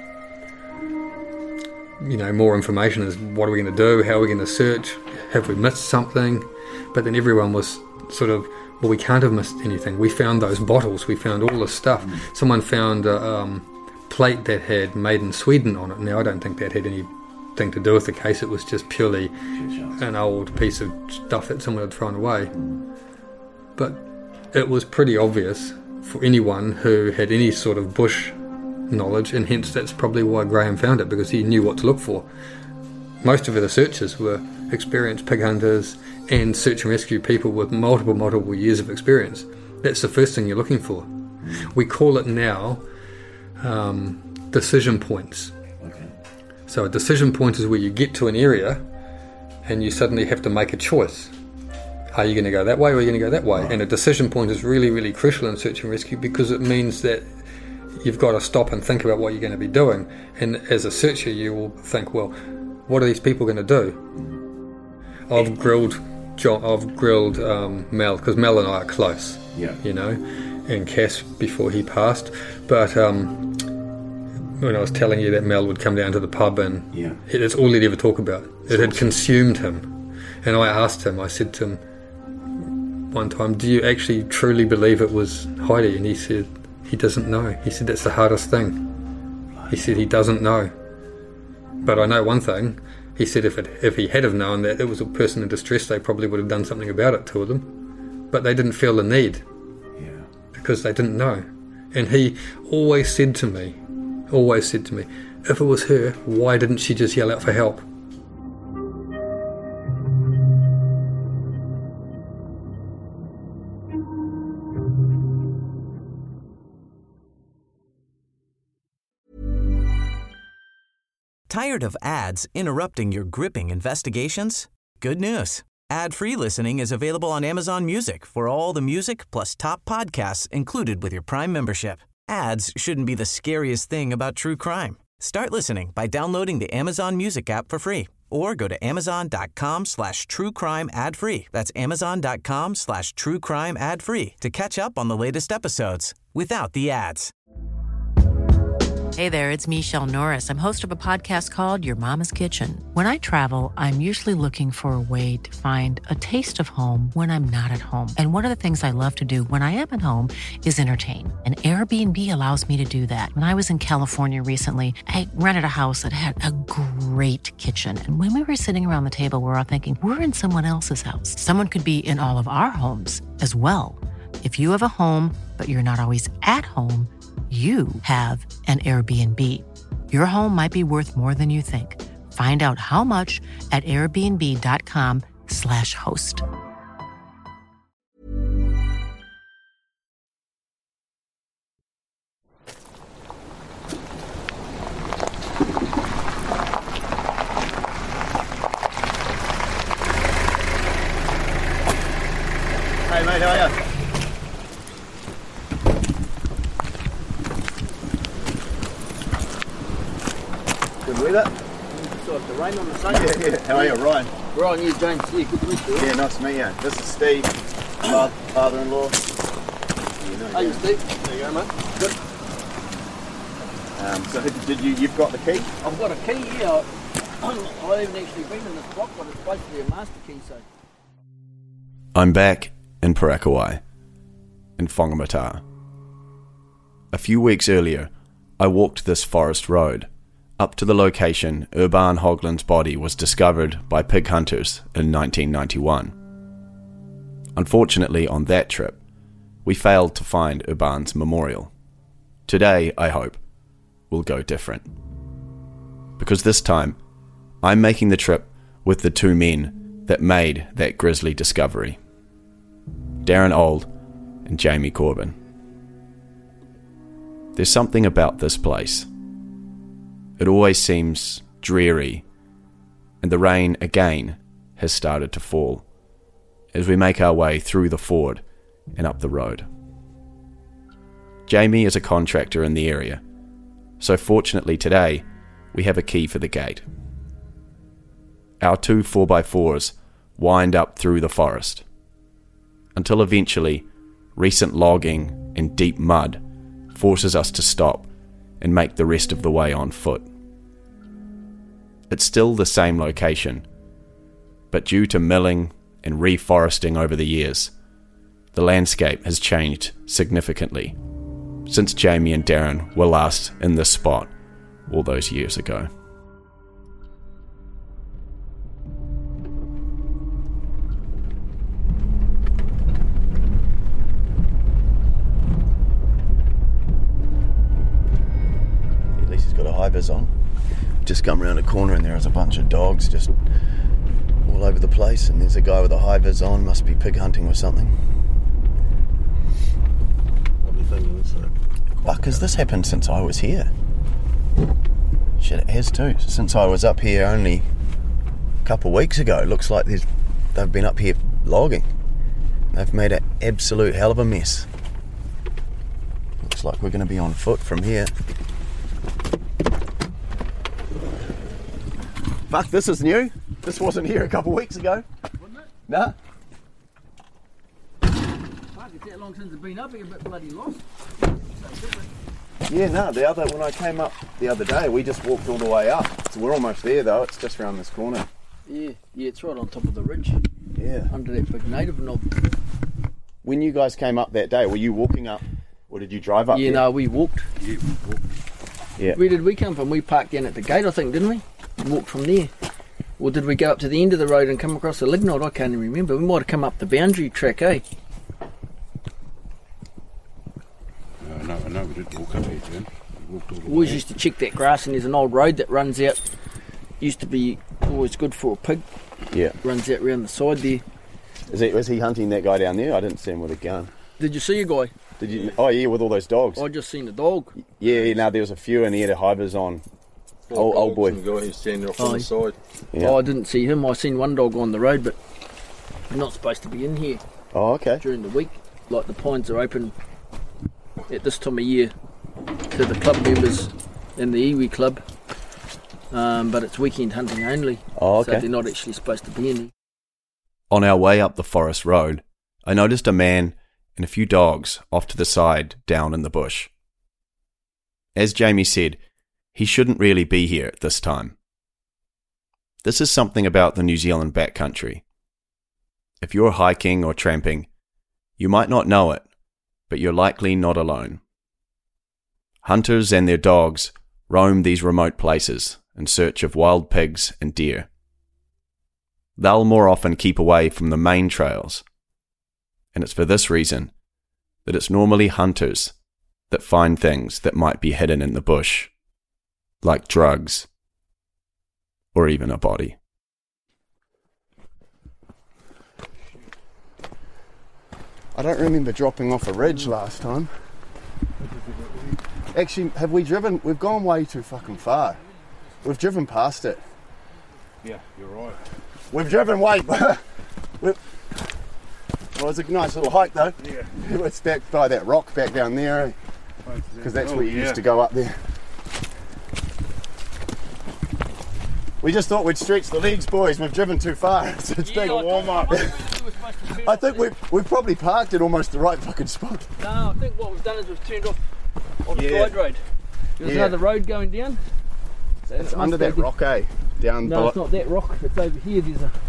more information as what are we going to do, how are we going to search, have we missed something? But then everyone was sort of, well, we can't have missed anything. We found those bottles, we found all this stuff. Someone found a plate that had Made in Sweden on it. Now, I don't think that had anything to do with the case. It was just purely an old piece of stuff that someone had thrown away. But it was pretty obvious for anyone who had any sort of bush knowledge, and hence that's probably why Graham found it, because he knew what to look for. Most of the searchers were experienced pig hunters and search and rescue people with multiple years of experience. That's the first thing you're looking for. We call it now decision points. okay. So a decision point is where you get to an area and you suddenly have to make a choice. Are you going to go that way or are you going to go that way? And a decision point is really, really crucial in search and rescue, because it means that you've got to stop and think about what you're going to be doing. And as a searcher, you will think, well, what are these people going to do? I've grilled Mel, because Mel and I are close, and Cass before he passed. But when I was telling you that Mel would come down to the pub, and it's all he'd ever talk about. It had consumed him. And I asked him, I said to him one time, do you actually truly believe it was Heidi? And he said, he doesn't know. He said, that's the hardest thing. He said, he doesn't know. But I know one thing. He said if he had have known that it was a person in distress, they probably would have done something about it to them. But they didn't feel the need. Because they didn't know. And he always said to me, if it was her, why didn't she just yell out for help? Tired of ads interrupting your gripping investigations? Good news. Ad-free listening is available on Amazon Music for all the music plus top podcasts included with your Prime membership. Ads shouldn't be the scariest thing about true crime. Start listening by downloading the Amazon Music app for free, or go to amazon.com/truecrime ad-free. That's amazon.com/truecrime ad-free to catch up on the latest episodes without the ads. Hey there, it's Michelle Norris. I'm host of a podcast called Your Mama's Kitchen. When I travel, I'm usually looking for a way to find a taste of home when I'm not at home. And one of the things I love to do when I am at home is entertain. And Airbnb allows me to do that. When I was in California recently, I rented a house that had a great kitchen. And when we were sitting around the table, we were all thinking, we're in someone else's house. Someone could be in all of our homes as well. If you have a home, but you're not always at home, you have an Airbnb. Your home might be worth more than you think. Find out how much at airbnb.com/host. Hey mate, how are you? Good weather. Saw the rain on the sun. Yeah. How are you, Ryan? Ryan, you, James. Yeah, good to meet you. Yeah, nice to meet you. This is Steve, father-in-law. Hey, Steve. There you go, mate. Good. So, you've got the key? I've got a key, yeah. I haven't actually been in this block, but it's basically a master key, so... I'm back in Parakawai, in Whangamata. A few weeks earlier, I walked this forest road up to the location Urban Hogland's body was discovered by pig hunters in 1991. Unfortunately, on that trip, we failed to find Urban's memorial. Today, I hope, will go different. Because this time, I'm making the trip with the two men that made that grisly discovery. Darren Auld and Jamie Corbin. There's something about this place. It always seems dreary, and the rain again has started to fall as we make our way through the ford and up the road. Jamie is a contractor in the area, so fortunately today we have a key for the gate. Our two 4x4s wind up through the forest, until eventually recent logging and deep mud forces us to stop and make the rest of the way on foot. It's still the same location, but due to milling and reforesting over the years, the landscape has changed significantly since Jamie and Darren were last in this spot all those years ago. At least he's got a high vis on. Just come around a corner and there's a bunch of dogs just all over the place, and there's a guy with a high vis on, must be pig hunting or something. What do you think? Fuck, has this happened since I was here? Shit, it has too. Since I was up here only a couple of weeks ago. Looks like they've been up here logging. They've made an absolute hell of a mess. Looks like we're going to be on foot from here. Fuck, this is new. This wasn't here a couple of weeks ago. Wasn't it? Nah. Fuck, it's that long since it's been up here, a bit bloody lost. Yeah, no, when I came up the other day, we just walked all the way up. So we're almost there though, it's just around this corner. Yeah, it's right on top of the ridge. Yeah. Under that big native knob. When you guys came up that day, were you walking up, or did you drive up? Yeah, there? no, we walked. Yeah, we walked. Yeah. Where did we come from? We parked down at the gate, I think, didn't we? Walked from there. Or did we go up to the end of the road and come across the lignite? I can't even remember. We might have come up the boundary track, eh? No, we did walk up here, Jen. We walked all the way. Always used to check that grass, and there's an old road that runs out. Used to be always good for a pig. Yeah. Runs out round the side there. Was he hunting that guy down there? I didn't see him with a gun. Did you see a guy? Did you? Oh yeah, with all those dogs. I just seen a dog. Yeah, no, there was a few and he had a high vis on. Old boy. The guy who's standing off on the side. Yeah. Oh, I didn't see him. I seen one dog on the road, but they're not supposed to be in here. Oh, okay. During the week, like the pines are open at this time of year to the club members and the iwi club, but it's weekend hunting only. Oh, okay. So they're not actually supposed to be in here. On our way up the forest road, I noticed a man and a few dogs off to the side down in the bush. As Jamie said, he shouldn't really be here at this time. This is something about the New Zealand backcountry. If you're hiking or tramping, you might not know it, but you're likely not alone. Hunters and their dogs roam these remote places in search of wild pigs and deer. They'll more often keep away from the main trails, and it's for this reason that it's normally hunters that find things that might be hidden in the bush, like drugs, or even a body. I don't remember dropping off a ridge last time. Actually, have we driven? We've gone way too fucking far. We've driven past it. Yeah, you're right. We've driven way. Well, it was a nice little hike though. Yeah. It's back by that rock back down there, because that's where you used to go up there. We just thought we'd stretch the legs, boys. We've driven too far. So it's been a warm up. I think we've probably parked at almost the right fucking spot. No, I think what we've done is we've turned off on the side road. There's another road going down. So it's under that rock, eh? down No, below? it's not that rock. It's over here. There's a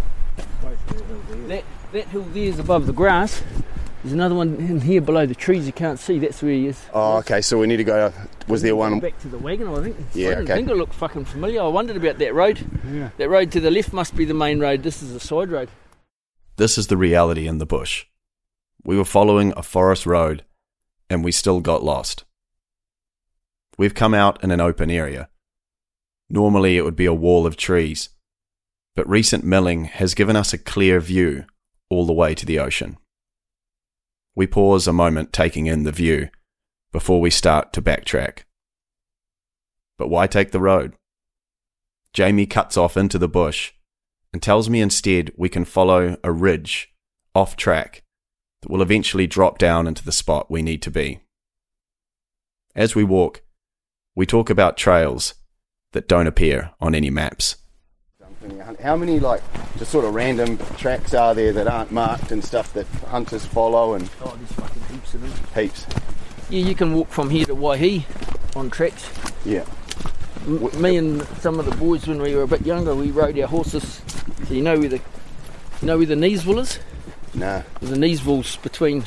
that hill there is above the grass. There's another one in here below the trees you can't see. That's where he is. Oh, okay. So we need to go. Was there one? Back to the wagon, I think. Yeah, I didn't okay. think it looked fucking familiar. I wondered about that road. Yeah. That road to the left must be the main road. This is a side road. This is the reality in the bush. We were following a forest road, and we still got lost. We've come out in an open area. Normally it would be a wall of trees, but recent milling has given us a clear view all the way to the ocean. We pause a moment taking in the view before we start to backtrack. But why take the road? Jamie cuts off into the bush and tells me instead we can follow a ridge off track that will eventually drop down into the spot we need to be. As we walk, we talk about trails that don't appear on any maps. How many, like, just sort of random tracks are there that aren't marked and stuff that hunters follow? And Oh, there's fucking heaps of them. heaps. Yeah, you can walk from here to Waihi on tracks. Yeah. Me and some of the boys, when we were a bit younger, we rode our horses. So you know where the Kneesville is? Nah. The Kneesville's between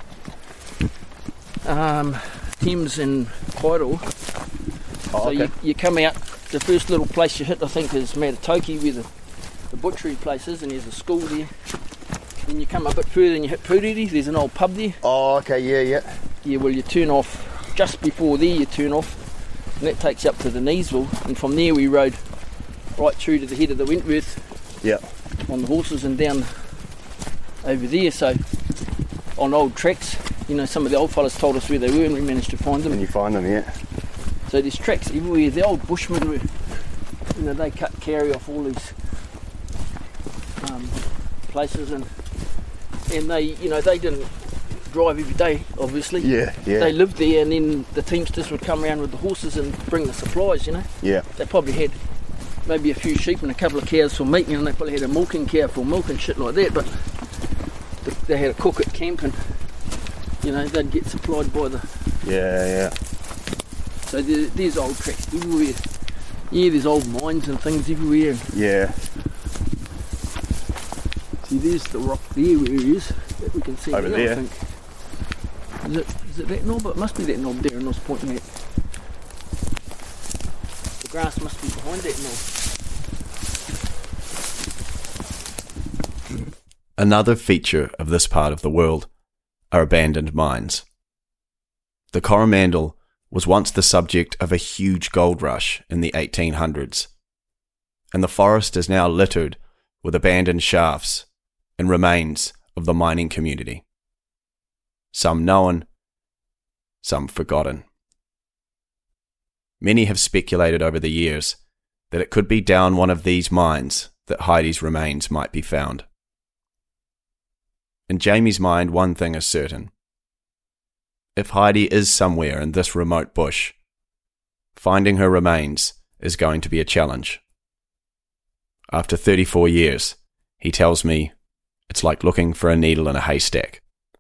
Thames and Kairoa. Oh, So okay. you come out, the first little place you hit, I think, is Matatoki, where the butchery place is, and there's a school there. Then you come a bit further and you hit Puriri, there's an old pub there. Oh, okay, yeah. Yeah, well, you turn off, just before there you turn off, and that takes you up to the Kneesville, and from there we rode right through to the head of the Wentworth Yeah. on the horses and down over there. So on old tracks, you know, some of the old fellas told us where they were and we managed to find them. And you find them, yeah. So there's tracks everywhere. The old bushmen were, you know, they cut carry off all these places, and they, you know, they didn't drive every day, obviously. Yeah. They lived there, and then the teamsters would come around with the horses and bring the supplies, you know. Yeah. They probably had maybe a few sheep and a couple of cows for meat, and they probably had a milking cow for milk and shit like that, but they had a cook at camp, and, you know, they'd get supplied by the... Yeah. So there's old tracks everywhere. Yeah, there's old mines and things everywhere. Yeah. See, there's the rock there where he is, that we can see Over now, there. I think. Is it that knob? It must be that knob there, and I was pointing at. The grass must be behind that knob. Another feature of this part of the world are abandoned mines. The Coromandel was once the subject of a huge gold rush in the 1800s, and the forest is now littered with abandoned shafts and remains of the mining community. Some known, some forgotten. Many have speculated over the years that it could be down one of these mines that Heidi's remains might be found. In Jamie's mind, one thing is certain. If Heidi is somewhere in this remote bush, finding her remains is going to be a challenge. After 34 years, he tells me it's like looking for a needle in a haystack.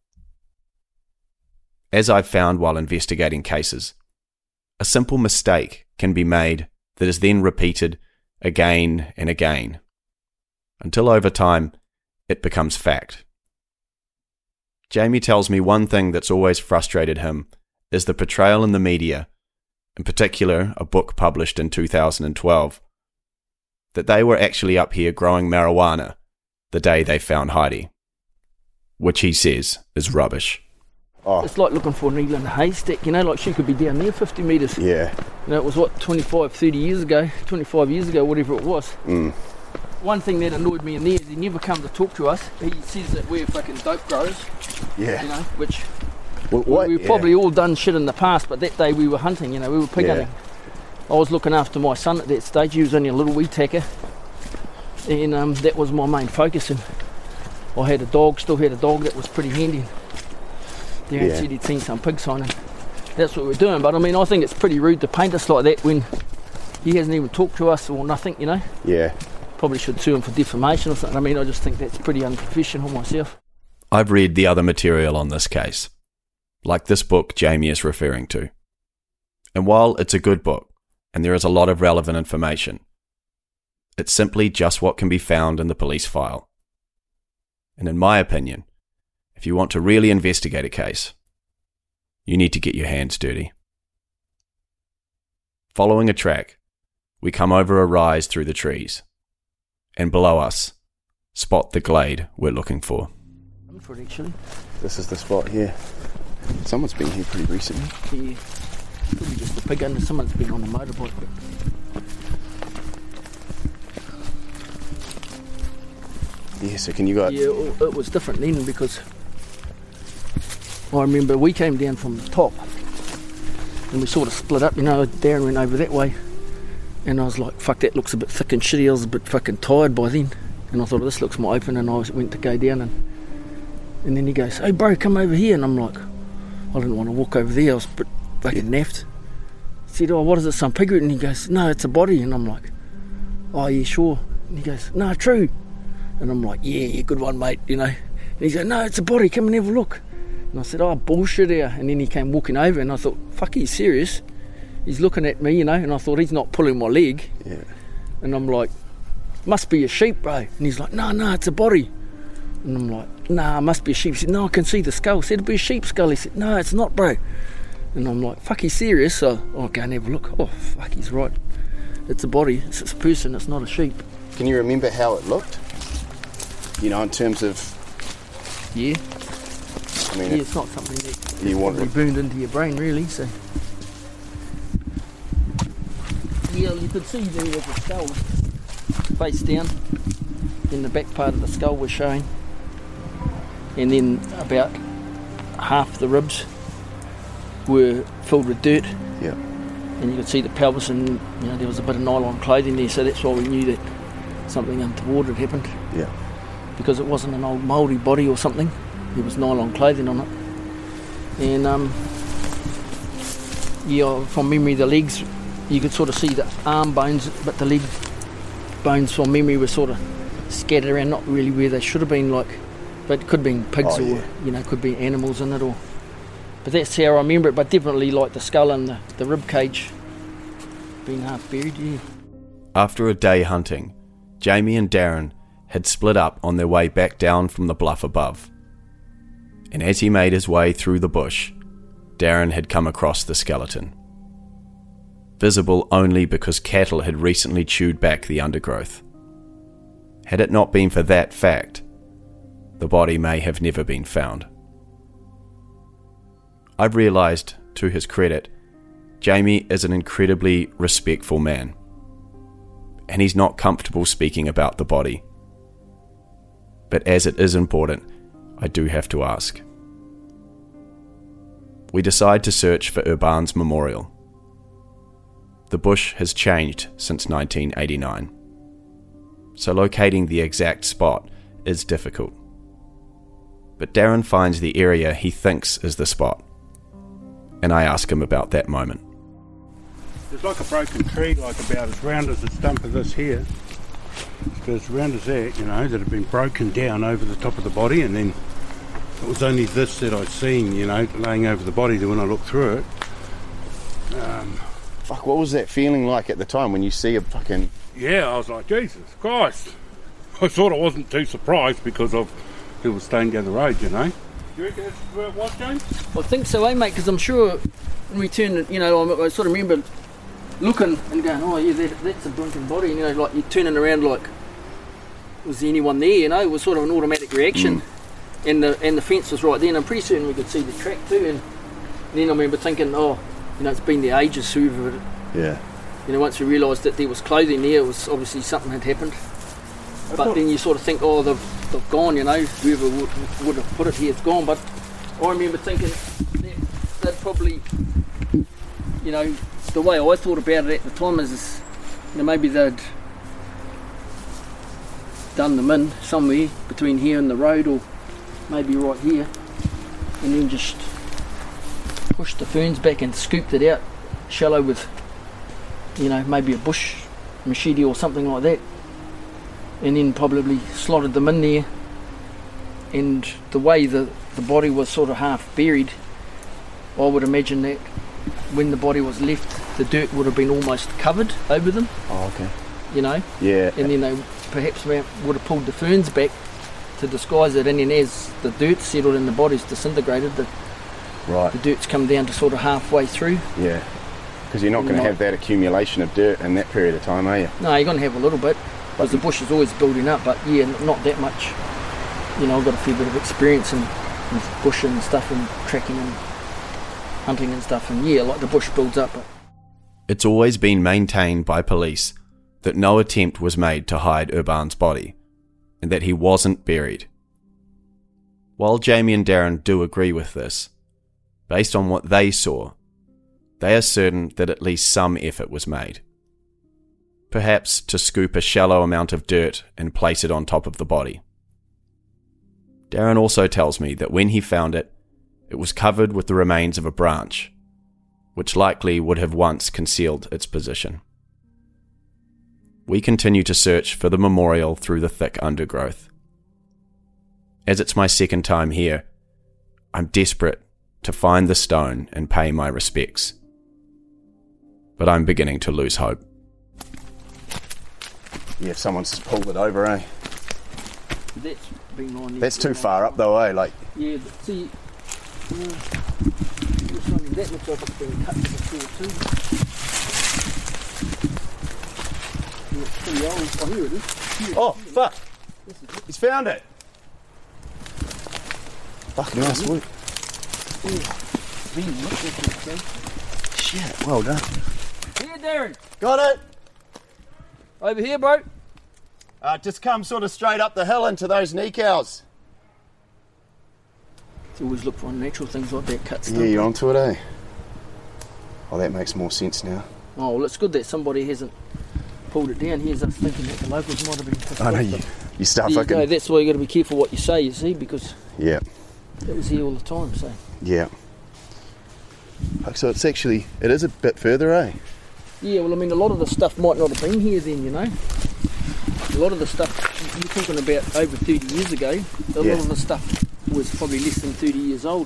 As I've found while investigating cases, a simple mistake can be made that is then repeated again and again, until over time it becomes fact. Jamie tells me one thing that's always frustrated him is the portrayal in the media, in particular a book published in 2012, that they were actually up here growing marijuana the day they found Heidi, which he says is rubbish. Oh. It's like looking for a needle in a haystack, you know, like she could be down there 50 metres. Yeah. You know, it was what, 25 years ago, whatever it was. Mm. One thing that annoyed me in there is he never come to talk to us. He says that we're fucking dope growers, Yeah. you know, which What? we've probably all done shit in the past, but that day we were hunting, you know, we were pig hunting. I was looking after my son at that stage. He was only a little wee tacker, and that was my main focus. And I had a dog, still had a dog that was pretty handy. Darren said he'd seen some pigs on, and that's what we're doing. But I mean, I think it's pretty rude to paint us like that when he hasn't even talked to us or nothing, you know. Yeah. Probably should sue him for defamation or something. I mean, I just think that's pretty unprofessional myself. I've read the other material on this case, like this book Jamie is referring to. And while it's a good book, and there is a lot of relevant information, It's simply just what can be found in the police file. And in my opinion, if you want to really investigate a case, you need to get your hands dirty. Following a track, we come over a rise through the trees, and below us, spot the glade we're looking for. Actually. This is the spot here. Someone's been here pretty recently. Yeah, probably just a pig under. Someone's been on a motorbike. Yeah, so can you go... Yeah, it was different then because I remember we came down from the top and we sort of split up, you know. Darren went over that way and I was like, fuck, that looks a bit thick and shitty. I was a bit fucking tired by then and I thought, this looks more open, and I went to go down and then he goes, hey bro, come over here. And I'm like, I didn't want to walk over there, I was a bit fucking naffed. He said, oh, what is it, some pig root? And he goes, no, it's a body. And I'm like, oh yeah, sure. And he goes, no, true. And I'm like, yeah, good one, mate, you know. And he's like, no, it's a body, come and have a look. And I said, oh, bullshit here. And then he came walking over and I thought, fuck, he's serious. He's looking at me, you know, and I thought, he's not pulling my leg. Yeah. And I'm like, must be a sheep, bro. And he's like, no, it's a body. And I'm like, nah, must be a sheep. He said, no, I can see the skull. I said, it'll be a sheep skull. He said, no, it's not, bro. And I'm like, fuck, he's serious. So I'll go and have a look. Oh, fuck, he's right. It's a body. It's a person. It's not a sheep. Can you remember how it looked? You know, in terms of... Yeah. I mean, yeah, it's not something that you want to be burned into your brain, really, so... Yeah, you could see there was a skull face down. In the back part of the skull was showing. And then about half the ribs were filled with dirt. Yeah. And you could see the pelvis, and you know there was a bit of nylon clothing there, so that's why we knew that something untoward had happened. Yeah. Because it wasn't an old mouldy body or something. There was nylon clothing on it. And yeah, from memory, the legs, you could sort of see the arm bones, but the leg bones from memory were sort of scattered around, not really where they should have been, like, but it could have been pigs or, you know, could be animals in it, or, but that's how I remember it, but definitely like the skull and the rib cage being half buried, yeah. After a day hunting, Jamie and Darren had split up on their way back down from the bluff above. And as he made his way through the bush, Darren had come across the skeleton. Visible only because cattle had recently chewed back the undergrowth. Had it not been for that fact, the body may have never been found. I've realised, to his credit, Jamie is an incredibly respectful man, and he's not comfortable speaking about the body. But as it is important, I do have to ask. We decide to search for Urban's memorial. The bush has changed since 1989, so locating the exact spot is difficult. But Darren finds the area he thinks is the spot, and I ask him about that moment. There's like a broken tree, like about as round as the stump of this here. It's as round as that, you know, that had been broken down over the top of the body, and then it was only this that I'd seen, you know, laying over the body when I looked through it. Fuck, what was that feeling like at the time when you see a fucking... Yeah, I was like, Jesus Christ. I sort of wasn't too surprised because of who was staying down the road, you know. Do you reckon that's where it was, James? I think so, mate, because I'm sure when we turned, you know, I sort of remember looking and going, oh yeah, that's a blinking body, and, you know, like you're turning around like, was there anyone there, you know? It was sort of an automatic reaction. And the fence was right there, and I'm pretty certain we could see the track too, and then I remember thinking, oh, you know, it's been there ages, whoever. Yeah. You know, once we realised that there was clothing there, it was obviously something had happened. But then you sort of think, oh, they've gone, you know, whoever would have put it here, it's gone. But I remember thinking they'd probably, you know, the way I thought about it at the time is, you know, maybe they'd done them in somewhere between here and the road, or maybe right here, and then just pushed the ferns back and scooped it out shallow with, you know, maybe a bush machete or something like that, and then probably slotted them in there. And the way the body was sort of half buried, I would imagine that when the body was left, the dirt would have been almost covered over them. Oh, okay. you know. Yeah. And then they perhaps would have pulled the ferns back to disguise it, and then as the dirt settled and the body's disintegrated, the dirt's come down to sort of halfway through. Yeah. Because you're not going to have that accumulation of dirt in that period of time, are you? No, you're going to have a little bit, because the bush is always building up, but yeah, not that much. You know, I've got a fair bit of experience in bush and stuff, and tracking and hunting and stuff, and yeah, like the bush builds up. But it's always been maintained by police that no attempt was made to hide Urban's body, and that he wasn't buried. While Jamie and Darren do agree with this, based on what they saw, they are certain that at least some effort was made. Perhaps to scoop a shallow amount of dirt and place it on top of the body. Darren also tells me that when he found it, it was covered with the remains of a branch, which likely would have once concealed its position. We continue to search for the memorial through the thick undergrowth. As it's my second time here, I'm desperate to find the stone and pay my respects. But I'm beginning to lose hope. Yeah, if someone's just pulled it over, eh? That's too far up though, eh? Like. Yeah, but see, that looks like it's been cut before too. It's pretty old. Oh, here it is. Oh, fuck! He's found it! Fucking nice work. Shit, well done. Here, Darren. Got it! Over here, bro. Just come sort of straight up the hill into those knee cows. Always look for unnatural things like that, cut stuff. Yeah, you're onto it, eh? Oh, that makes more sense now. Oh, well, it's good that somebody hasn't pulled it down. Here's us thinking that the locals might have been pissed I know, off, you start fucking... No, that's why you got to be careful what you say, you see, because... Yeah. It was here all the time, so... Yeah. So it's actually... It is a bit further, eh? Yeah, well, I mean, a lot of the stuff might not have been here then, you know? A lot of the stuff, you're talking about over 30 years ago, a lot of the stuff was probably less than 30 years old.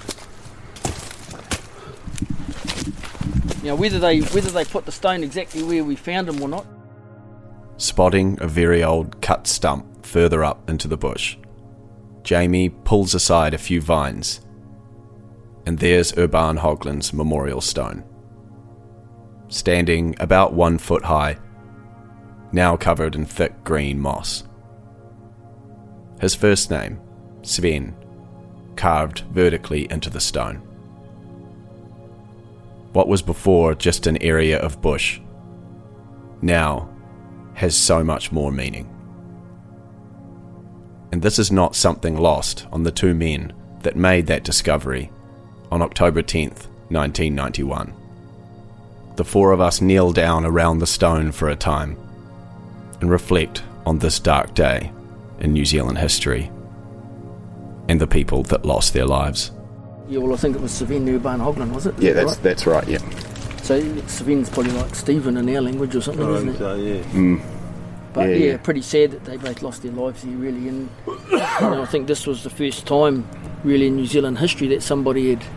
Now, whether they put the stone exactly where we found them or not. Spotting a very old cut stump further up into the bush, Jamie pulls aside a few vines, and there's Urban Hogland's memorial stone. Standing about 1 foot high, now covered in thick green moss. His first name, Sven, carved vertically into the stone. What was before just an area of bush, now has so much more meaning. And this is not something lost on the two men that made that discovery on October 10th, 1991. The four of us kneel down around the stone for a time and reflect on this dark day in New Zealand history and the people that lost their lives. Yeah, well, I think it was Sven Urban Hogland, was it? Yeah, that's right, yeah. So Sven's probably like Stephen in our language or something, isn't it? So, yeah. Mm. But yeah, pretty sad that they both lost their lives here, really. And you know, I think this was the first time, really, in New Zealand history that somebody had,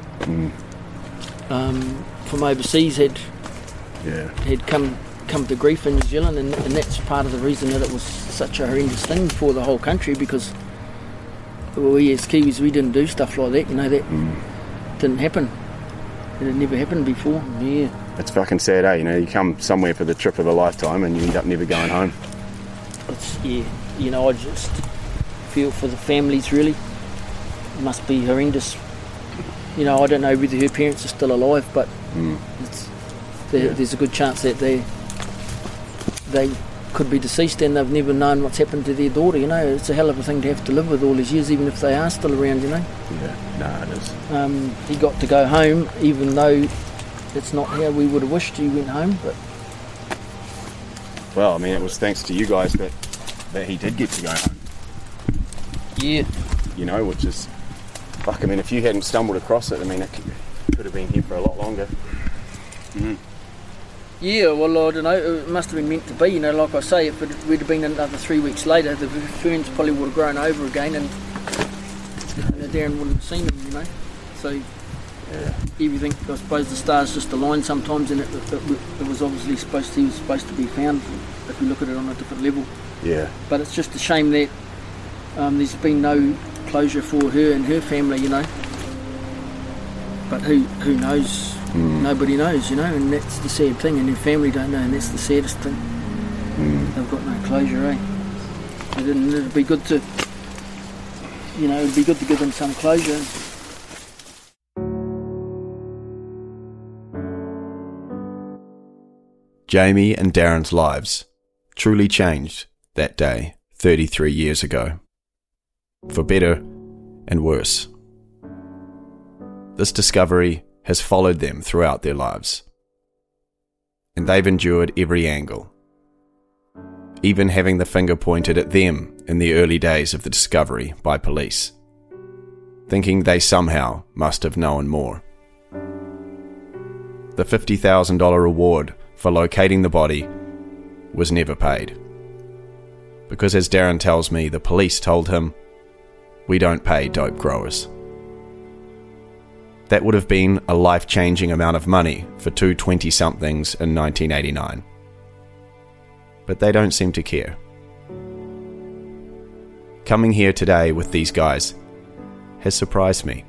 from overseas, had come to grief in New Zealand, and that's part of the reason that it was such a horrendous thing for the whole country, because we as Kiwis, we didn't do stuff like that, you know, that didn't happen. It had never happened before. Yeah. It's fucking sad, eh? You know, you come somewhere for the trip of a lifetime and you end up never going home. You know, I just feel for the families, really. It must be horrendous. You know, I don't know whether her parents are still alive, but there's a good chance that they could be deceased and they've never known what's happened to their daughter, you know. It's a hell of a thing to have to live with all these years, even if they are still around, you know. Yeah, no, it is. He got to go home, even though it's not how we would have wished he went home, but... Well, I mean, it was thanks to you guys that he did get to go home. Yeah. You know, which is... Fuck, I mean, if you hadn't stumbled across it, I mean, it could have been here for a lot longer. Mm. Yeah, well, I don't know, it must have been meant to be, you know, like I say, if it would have been another 3 weeks later, the ferns probably would have grown over again and Darren wouldn't have seen them, you know. So, everything. I suppose the stars just aligned sometimes, and it was obviously he was supposed to be found if we look at it on a different level. Yeah. But it's just a shame that there's been no closure for her and her family, you know. But who knows? Nobody knows, you know, and that's the sad thing, and her family don't know, and that's the saddest thing. They've got no closure, eh? It'd be good to, you know, it'd be good to give them some closure. Jamie and Darren's lives truly changed that day 33 years ago, for better and worse. This discovery has followed them throughout their lives, and they've endured every angle, even having the finger pointed at them in the early days of the discovery by police, thinking they somehow must have known more. The $50,000 reward for locating the body was never paid, because as Darren tells me, the police told him, "We don't pay dope growers." That would have been a life-changing amount of money for two 20-somethings in 1989. But they don't seem to care. Coming here today with these guys has surprised me.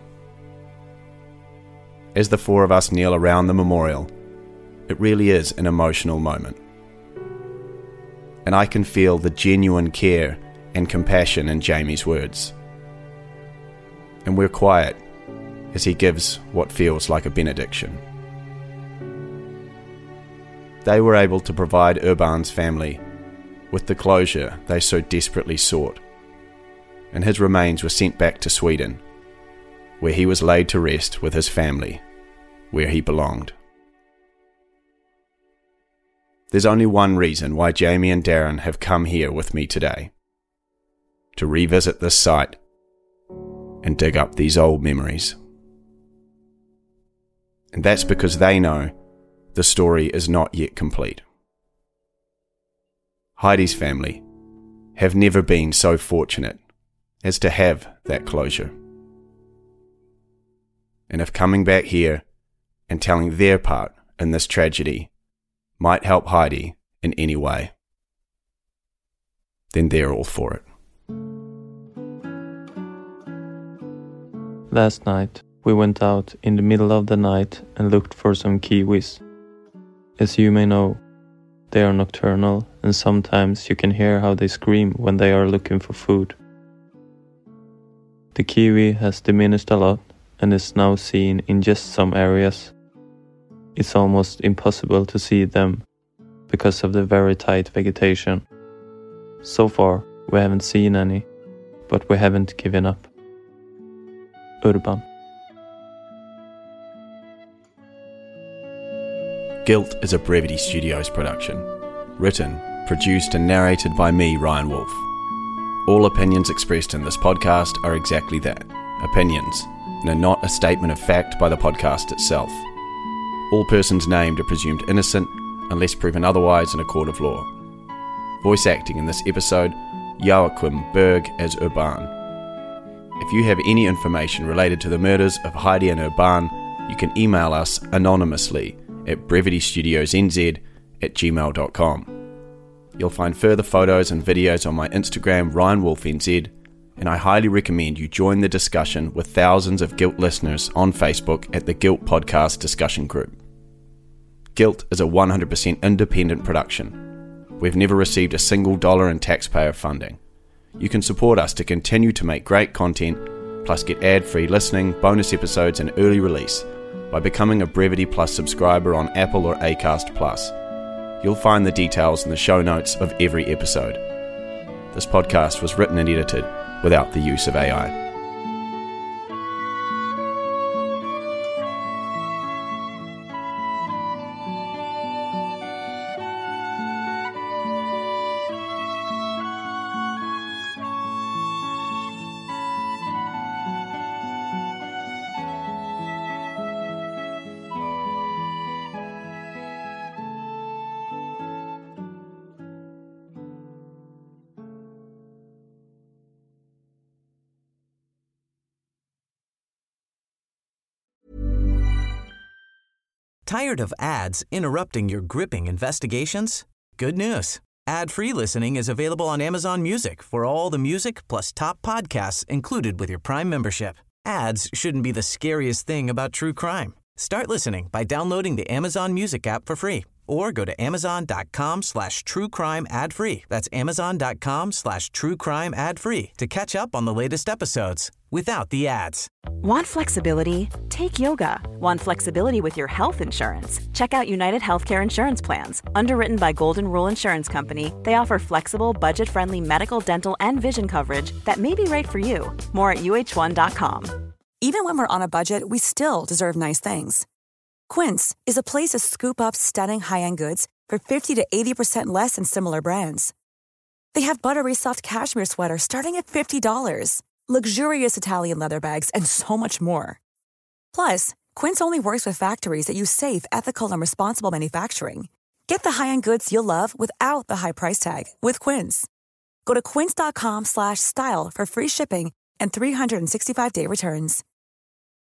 As the four of us kneel around the memorial, it really is an emotional moment. And I can feel the genuine care and compassion in Jamie's words. And we're quiet as he gives what feels like a benediction. They were able to provide Urban's family with the closure they so desperately sought, and his remains were sent back to Sweden, where he was laid to rest with his family, where he belonged. There's only one reason why Jamie and Darren have come here with me today: to revisit this site and dig up these old memories. And that's because they know the story is not yet complete. Heidi's family have never been so fortunate as to have that closure. And if coming back here and telling their part in this tragedy might help Heidi in any way, then they're all for it. Last night, we went out in the middle of the night and looked for some kiwis. As you may know, they are nocturnal, and sometimes you can hear how they scream when they are looking for food. The kiwi has diminished a lot and is now seen in just some areas. It's almost impossible to see them because of the very tight vegetation. So far, we haven't seen any, but we haven't given up. Urban. Guilt is a Brevity Studios production. Written, produced and narrated by me, Ryan Wolf. All opinions expressed in this podcast are exactly that, opinions, and are not a statement of fact by the podcast itself. All persons named are presumed innocent unless proven otherwise in a court of law. Voice acting in this episode, Joachim Berg as Urban. If you have any information related to the murders of Heidi and Urban, you can email us anonymously at brevitystudiosnz@gmail.com. You'll find further photos and videos on my Instagram, RyanWolfNZ, and I highly recommend you join the discussion with thousands of Guilt listeners on Facebook at the Guilt Podcast discussion group. Guilt is a 100% independent production. We've never received a single dollar in taxpayer funding. You can support us to continue to make great content, plus get ad-free listening, bonus episodes and early release by becoming a Brevity Plus subscriber on Apple or Acast Plus. You'll find the details in the show notes of every episode. This podcast was written and edited without the use of AI. Tired of ads interrupting your gripping investigations? Good news. Ad-free listening is available on Amazon Music for all the music plus top podcasts included with your Prime membership. Ads shouldn't be the scariest thing about true crime. Start listening by downloading the Amazon Music app for free or go to amazon.com/truecrime ad-free. That's amazon.com/truecrime ad-free to catch up on the latest episodes without the ads. Want flexibility? Take yoga. Want flexibility with your health insurance? Check out United Healthcare Insurance Plans. Underwritten by Golden Rule Insurance Company, they offer flexible, budget-friendly medical, dental, and vision coverage that may be right for you. More at uh1.com. Even when we're on a budget, we still deserve nice things. Quince is a place to scoop up stunning high-end goods for 50 to 80% less than similar brands. They have buttery soft cashmere sweaters starting at $50, luxurious Italian leather bags, and so much more. Plus, Quince only works with factories that use safe, ethical, and responsible manufacturing. Get the high-end goods you'll love without the high price tag with Quince. Go to quince.com/style for free shipping and 365-day returns.